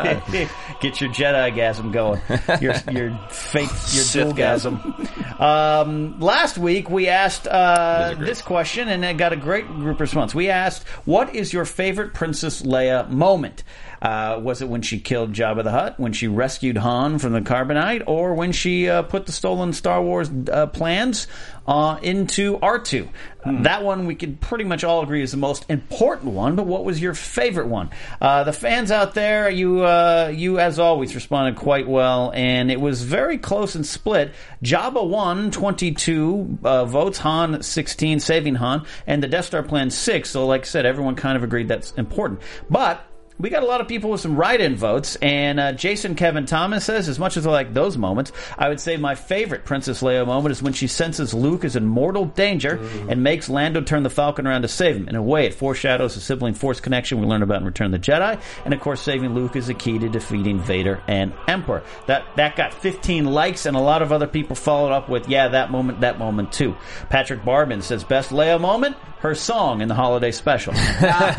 get your Jedi-gasm going. Your your fate, your Sith dual-gasm. Um, last week we asked uh, this question and it got a great group response. We asked, "What is your favorite Princess Leia moment?" Uh, was it when she killed Jabba the Hutt, when she rescued Han from the Carbonite, or when she uh, put the stolen Star Wars uh, plans uh, into R two? Uh, that one we could pretty much all agree is the most important one, but what was your favorite one? Uh, the fans out there, you, uh, you as always responded quite well, and it was very close and split. Jabba won twenty-two uh, votes, Han sixteen, saving Han, and the Death Star plan six, so like I said, everyone kind of agreed that's important. But we got a lot of people with some write-in votes, and uh, Jason Kevin Thomas says, as much as I like those moments, I would say my favorite Princess Leia moment is when she senses Luke is in mortal danger and makes Lando turn the Falcon around to save him. In a way, it foreshadows a sibling force connection we learned about in Return of the Jedi, and of course, saving Luke is the key to defeating Vader and Emperor. That that got fifteen likes, and a lot of other people followed up with, yeah, that moment, that moment too. Patrick Barbin says, best Leia moment? Her song in the holiday special. One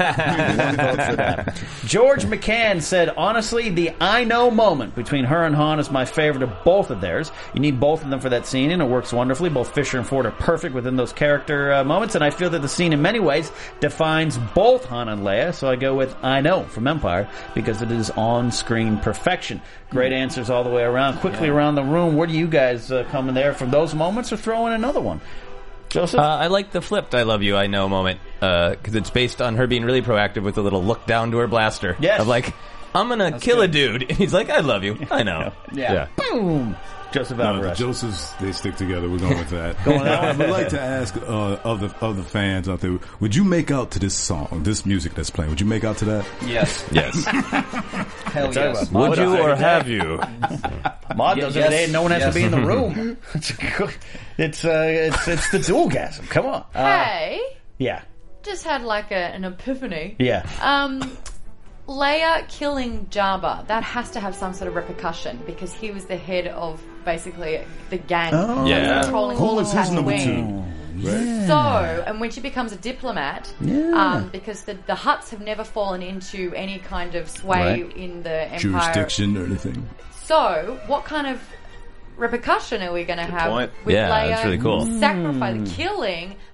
vote for that. George McCann said, honestly, the I know moment between her and Han is my favorite of both of theirs. You need both of them for that scene, and it works wonderfully. Both Fisher and Ford are perfect within those character uh, moments, and I feel that the scene in many ways defines both Han and Leia, so I go with I know from Empire because it is on-screen perfection. Great answers all the way around. Quickly around the room, where do you guys uh, come in there from those moments, or throw in another one? Joseph? Uh, I like the flipped I love you, I know moment, because it's based on her being really proactive with a little look down to her blaster. Yes. Of like, I'm going to kill good. a dude. And he's like, I love you. I know. Yeah. Boom! Joseph No, the Alvarez. Josephs, they stick together. We're going with that. Going that I one. would like to ask uh, of the of the fans out there, would you make out to this song, this music that's playing? Would you make out to that? Yes. Yes. Hell yes. Would you or have you? Maud does it Yes. today, and no one has Yes. to be in the room. It's good. It's uh, it's it's the dual-gasm. Come on. Uh, Hey, yeah. just had like a, an epiphany. Yeah. Um, Leia killing Jabba, that has to have some sort of repercussion because he was the head of basically the gang Oh. that Yeah. was controlling Who all was of his number Tatooine. two? Right? So, and when she becomes a diplomat, Yeah. um, because the, the Hutts have never fallen into any kind of sway Right. in the Empire. Jurisdiction or anything? So, what kind of repercussion are we going to have point. with Yeah, Leia that's really cool. sacrifice, killing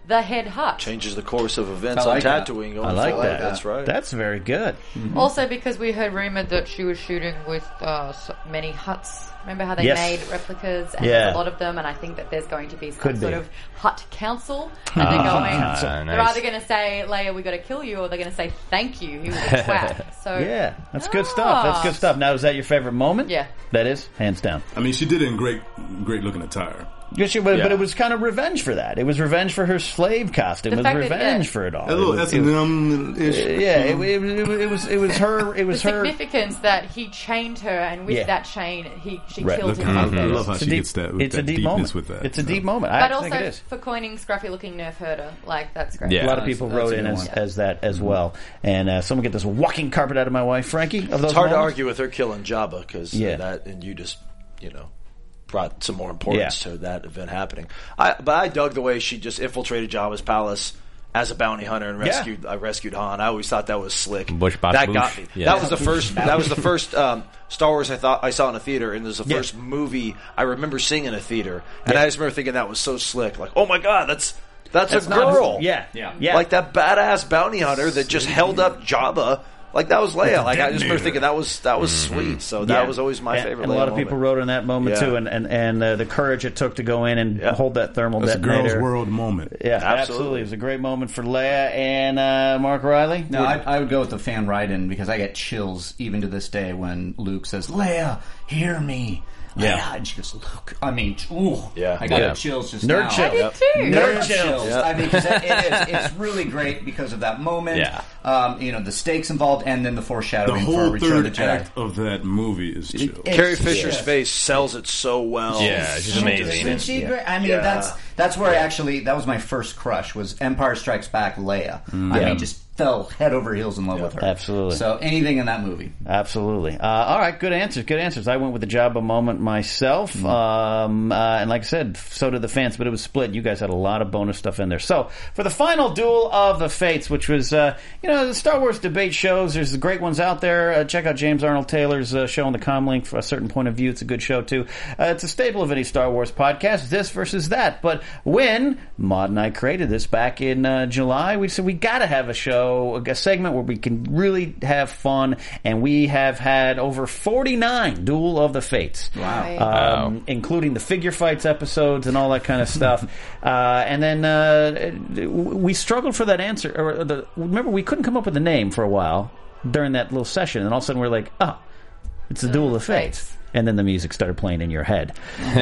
the head hut. Changes the course of events I like on that. Tatooine. Going I like forward. that. That's right. That's very good. Mm-hmm. Also, because we heard rumored that she was shooting with uh, so many huts. Remember how they Yes. made replicas, and Yeah. there's a lot of them, and I think that there's going to be some Could sort be. of hut council. And they're going. Ah, They're nice. either going to say, "Leia, we got to kill you," or they're going to say, "Thank you, he was a twat." So Yeah, that's good stuff. That's Ah. good stuff. Now, is that your favorite moment? Yeah. That is, hands down. I mean, she did it in great, great looking attire. Yes, she- but, Yeah. but it was kind of revenge for that. It was revenge for her slave costume. The It was fact that- revenge yeah. for it all. A little It was- S it and was- M ish. Yeah, it, it, it, it was it was her. It the was her. significance that he chained her, and with Yeah. that chain, he she Right. killed Look, him. I, with I it. love how It's a she deep- gets that. With it's that a deep deepness moment. with that. It's a so. deep moment. I But actually think it also is. for coining scruffy looking nerf herder, like that's great. Yeah. A lot of people That's- wrote that's a in good as, one. as that as well. And uh, someone get this walking carpet out of my wife, Frankie. Of those It's hard to moments? argue with her killing Jabba because Yeah. that, and you just, you know, brought some more importance Yeah. to that event happening. I, but I dug the way she just infiltrated Jabba's palace as a bounty hunter and Yeah. rescued. I rescued Han. I always thought that was slick. Bush, bosh, that boosh. got me. Yeah. That was the first. That was the first um, Star Wars I thought I saw in a theater, and it was the Yeah. first movie I remember seeing in a theater. And I just remember thinking that was so slick. Like, oh my god, that's that's, That's a not- girl. Yeah, Yeah. yeah. Like that badass bounty hunter that just held up Jabba. Like that was Leia. Like I just remember detonator. thinking that was that was sweet. So that Yeah. was always my and, favorite. And a Leia lot of people moment. wrote in that moment Yeah. too, and and, and uh, the courage it took to go in and Yeah. hold that thermal That's a detonator. girl's world moment. Yeah, absolutely. Absolutely. It was a great moment for Leia and uh, Mark Riley. No, I, I would go with the fan write-in because I get chills even to this day when Luke says, "Leia, hear me." Yeah. Leia, and she goes, "Look." I mean, ooh, Yeah. I got Yeah. chills just Nerd now. chill. I did too. Nerd Nerd chills. chills. Yeah. I mean, 'cause it it is. It's really great because of that moment. Yeah. Um, you know, the stakes involved, and then the The foreshadowing for whole Return third to Jedi. act of that movie is chill. It's Carrie Fisher's just- face sells it so well. Yeah, she's amazing. Isn't she great? I mean, Yeah. that's that's where I actually that was my first crush was Empire Strikes Back Leia. I Yeah. mean, just fell head over heels in love with her. Absolutely. So anything in that movie. Absolutely. Uh, all right, good answers. Good answers. I went with the Jabba moment myself, um, uh, and like I said, so did the fans. But it was split. You guys had a lot of bonus stuff in there. So for the final duel of the fates, which was uh, you know the Star Wars debate shows. There's the great ones out there. Uh, check out James Arnold Taylor's uh, show on the Comlink for a certain point of view. It's a good show too. Uh, it's a staple of any Star Wars podcast. This versus that. But when Maud and I created this back in uh, July, we said we got to have a show, a segment where we can really have fun, and we have had over forty-nine Duel of the Fates. Wow. Um, Wow. including the figure fights episodes and all that kind of stuff. uh, and then uh, we struggled for that answer. Or the, remember, we couldn't come up with a name for a while during that little session, and all of a sudden we're like, oh, it's the Duel of the Fates. And then the music started playing in your head.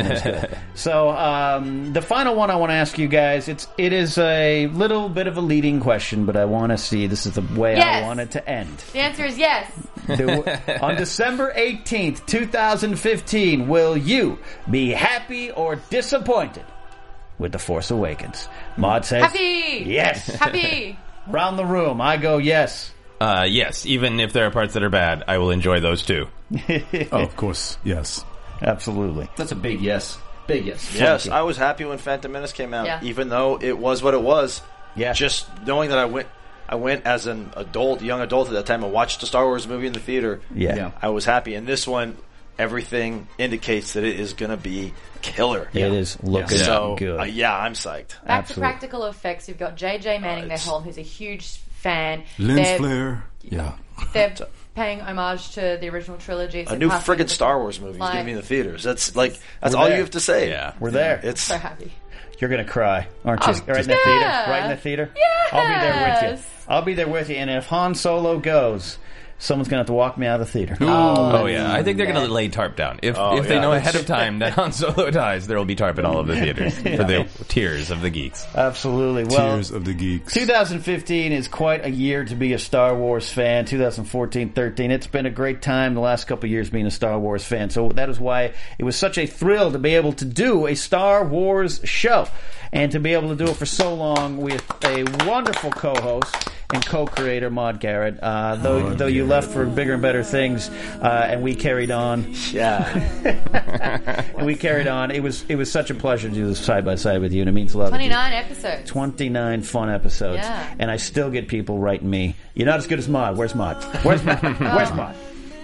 So um, the final one I want to ask you guys, it's it is a little bit of a leading question, but I want to see, this is the way Yes. I want it to end. The answer is yes. The- on December eighteenth, twenty fifteen, will you be happy or disappointed with The Force Awakens? Maud says Happy. yes. Happy. Around the room, I go yes. Uh, yes, even if there are parts that are bad, I will enjoy those too. Oh, of course, yes. Absolutely. That's a big yes. Big yes. Yes, I was happy when Phantom Menace came out, Yeah. even though it was what it was. Yeah. Just knowing that I went, I went as an adult, young adult at that time, and watched a Star Wars movie in the theater. Yeah. Yeah. I was happy. And this one, everything indicates that it is going to be killer. It is looking So good. uh, yeah, I'm psyched. Back Absolutely. to practical effects, you've got J J Manning it's- Helm, who's a huge fan. Lens They're- flare. Yeah. They're paying homage to the original trilogy. It's A in new passing friggin' with Star the- Wars movie is like- going to be in the theaters. That's like that's We're all there. you have to say. Yeah. We're there. It's So happy. You're going to cry, aren't you? Oh, right in the yeah. theater? Right in the theater? I'll be there with you. Yes. I'll be there with you. And if Han Solo goes, someone's going to have to walk me out of the theater. Oh yeah, I think they're going to lay tarp down. If Oh, if they yeah. know ahead of time that Han Solo dies, there will be tarp in all of the theaters for the tears of the geeks. Absolutely. Well, Tears of the Geeks. twenty fifteen is quite a year to be a Star Wars fan. twenty fourteen thirteen, it's been a great time the last couple of years being a Star Wars fan. So that is why it was such a thrill to be able to do a Star Wars show. And to be able to do it for so long with a wonderful co-host and co-creator, Maud Garrett. Uh, though Maud though you Garrett. left for bigger and better things, uh, and we carried on. yeah. And we carried on. It was it was such a pleasure to do this side by side with you, and it means a lot. to do. twenty-nine episodes. twenty-nine fun episodes. Yeah. And I still get people writing me, you're not as good as Maud. Where's Maud? Where's Maud? Where's Maud?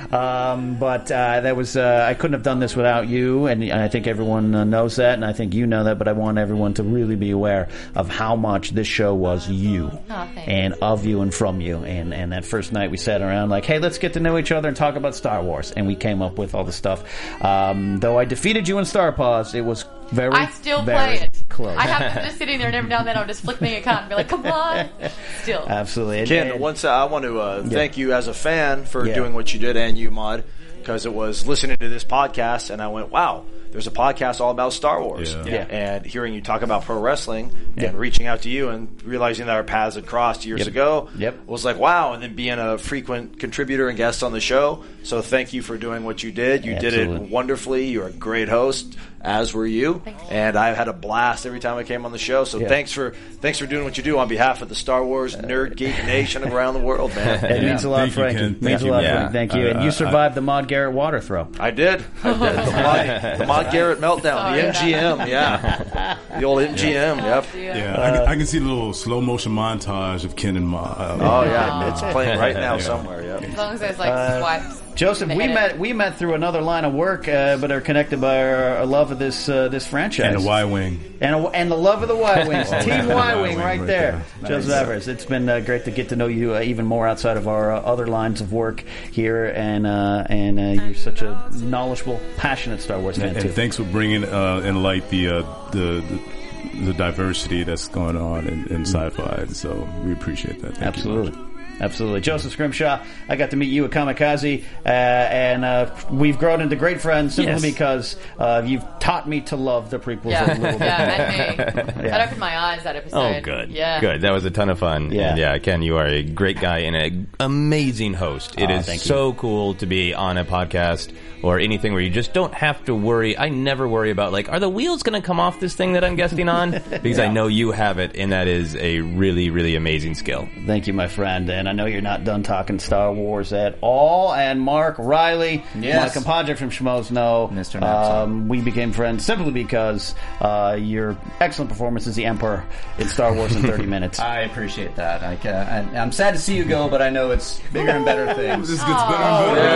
Um, but uh, that was uh, I couldn't have done this without you, and I think everyone uh, knows that, and I think you know that. But I want everyone to really be aware of how much this show was you, Oh, and of you and from you. And and that first night we sat around like, hey, let's get to know each other and talk about Star Wars, and we came up with all the stuff. Um, though I defeated you in Star Paws, it was very, I still very play it. close. I have to just sitting there, and every now and then I'll just flick me a card and be like, "Come on!" Still, Absolutely. And- Ken, and- once I want to uh, Yeah. thank you as a fan for Yeah. doing what you did, and you, Mod, because it was listening to this podcast, and I went, wow, there's a podcast all about Star Wars. Yeah. Yeah. And hearing you talk about pro wrestling and Yeah. reaching out to you and realizing that our paths had crossed years Yep. ago Yep. was like, wow. And then being a frequent contributor and guest on the show. So thank you for doing what you did. You did Absolutely. it wonderfully. You're a great host, as were you. Thank you. And I had a blast every time I came on the show. So Yeah. thanks for thanks for doing what you do on behalf of the Star Wars Nerd Geek Nation around the world, man. It means a lot, Thank you, Frankie. Ken. Means Thank a you. lot, Yeah. Frankie. Thank you. I- and you I- survived the Maude Garrett water throw. I did. I did. The Mod, the Mod Garrett meltdown. The M G M, yeah. The old M G M, yep. Yeah, I, can, I can see a little slow motion montage of Ken and Ma. Uh, Oh, yeah. It's playing right now Yeah. somewhere, yeah. as long as there's like swipes. Joseph, in we the met edit. we met through another line of work, uh, but are connected by our, our love of this uh, this franchise and the Y Wing. and, a, and the love of the Y Wings, Oh, Team yeah, Y Y Wing, Wing right right there. there. Joseph Nice. Evers, it's been uh, great to get to know you uh, even more outside of our uh, other lines of work here, and uh, and uh, you're such a knowledgeable, passionate Star Wars fan And, too. and thanks for bringing uh, in light the, uh, the the the diversity that's going on in, in sci-fi. So we appreciate that. Thank you Absolutely. much. Absolutely. Joseph Scrimshaw, I got to meet you at Kamikaze, uh, and uh, we've grown into great friends simply Yes. because uh, you've taught me to love the prequels Yeah, a little bit. yeah, and me. Yeah. That opened my eyes. That episode. Oh, good. Yeah. Good. That was a ton of fun. Yeah. And yeah, Ken, you are a great guy and an amazing host. It Aw, is thank you. so cool to be on a podcast or anything where you just don't have to worry. I never worry about, like, are the wheels going to come off this thing that I'm guesting on? Because I know you have it, and that is a really, really amazing skill. Thank you, my friend. And I know you're not done talking Star Wars at all. And Mark Riley, Yes. my compadre from Schmoes Know. Mister Knapsack. Um, we became friends simply because uh, your excellent performance as the Emperor in Star Wars in thirty minutes. I appreciate that. I can, I, I'm sad to see you go, but I know it's bigger and better things. This gets better and better.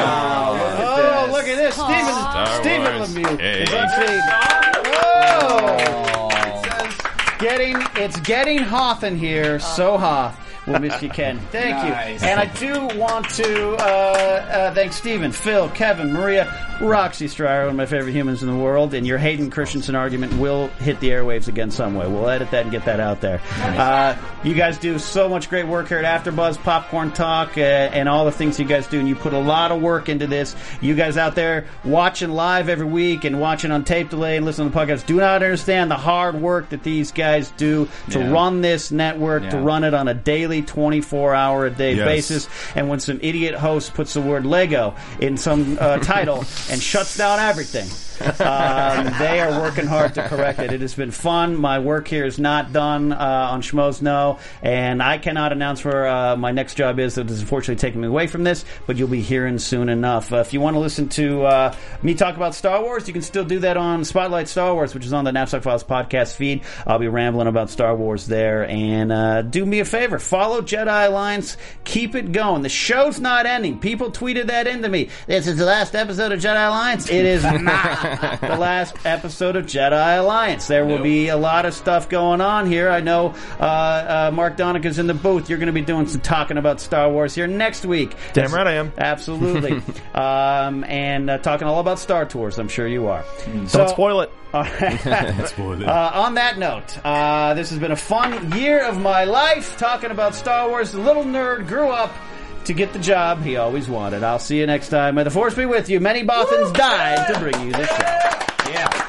Oh, look at this. Stephen, Star Stephen Wars. Lemieux Hey. is on stage. Whoa! Getting, it's getting Hoth in here. So Hoth. We'll miss you, Ken. Thank Nice. you. And I do want to uh, uh, thank Stephen, Phil, Kevin, Maria, Roxy Stryer, one of my favorite humans in the world. And your Hayden Christensen argument will hit the airwaves again some way. We'll edit that and get that out there. Uh, you guys do so much great work here at AfterBuzz, Popcorn Talk, uh, and all the things you guys do. And you put a lot of work into this. You guys out there watching live every week and watching on tape delay and listening to the podcast do not understand the hard work that these guys do to Yeah. run this network, to Yeah. run it on a daily twenty-four hour a day Yes. basis. And when some idiot host puts the word Lego in some uh, title and shuts down everything, um, they are working hard to correct it. It has been fun. My work here is not done uh, on Schmoes Know, and I cannot announce where uh, my next job is. That is unfortunately taking me away from this, but you'll be hearing soon enough. Uh, if you want to listen to uh, me talk about Star Wars, you can still do that on Spotlight Star Wars, which is on the Knapsack Files podcast feed. I'll be rambling about Star Wars there, and uh, do me a favor, follow Jedi Alliance. Keep it going. The show's not ending. People tweeted that into me. This is the last episode of Jedi Alliance. It is not the last episode of Jedi Alliance. There will be a lot of stuff going on here. I know uh, uh, Mark Donica's in the booth. You're going to be doing some talking about Star Wars here next week. Damn right I am. Absolutely. um, and uh, talking all about Star Tours. I'm sure you are. Don't spoil it. That's spoiled it. Uh, on that note, uh, this has been a fun year of my life talking about Star Wars. The little nerd grew up to get the job he always wanted. I'll see you next time. May the Force be with you. Many Bothans died to bring you this show. Yeah.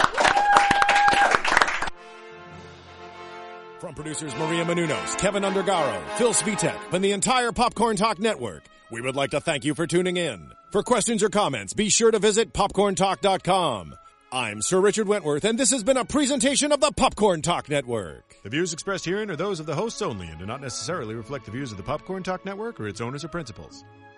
From producers Maria Menounos, Kevin Undergaro, Phil Svitek, and the entire Popcorn Talk Network, we would like to thank you for tuning in. For questions or comments, be sure to visit popcorn talk dot com. I'm Sir Richard Wentworth, and this has been a presentation of the Popcorn Talk Network. The views expressed herein are those of the hosts only and do not necessarily reflect the views of the Popcorn Talk Network or its owners or principals.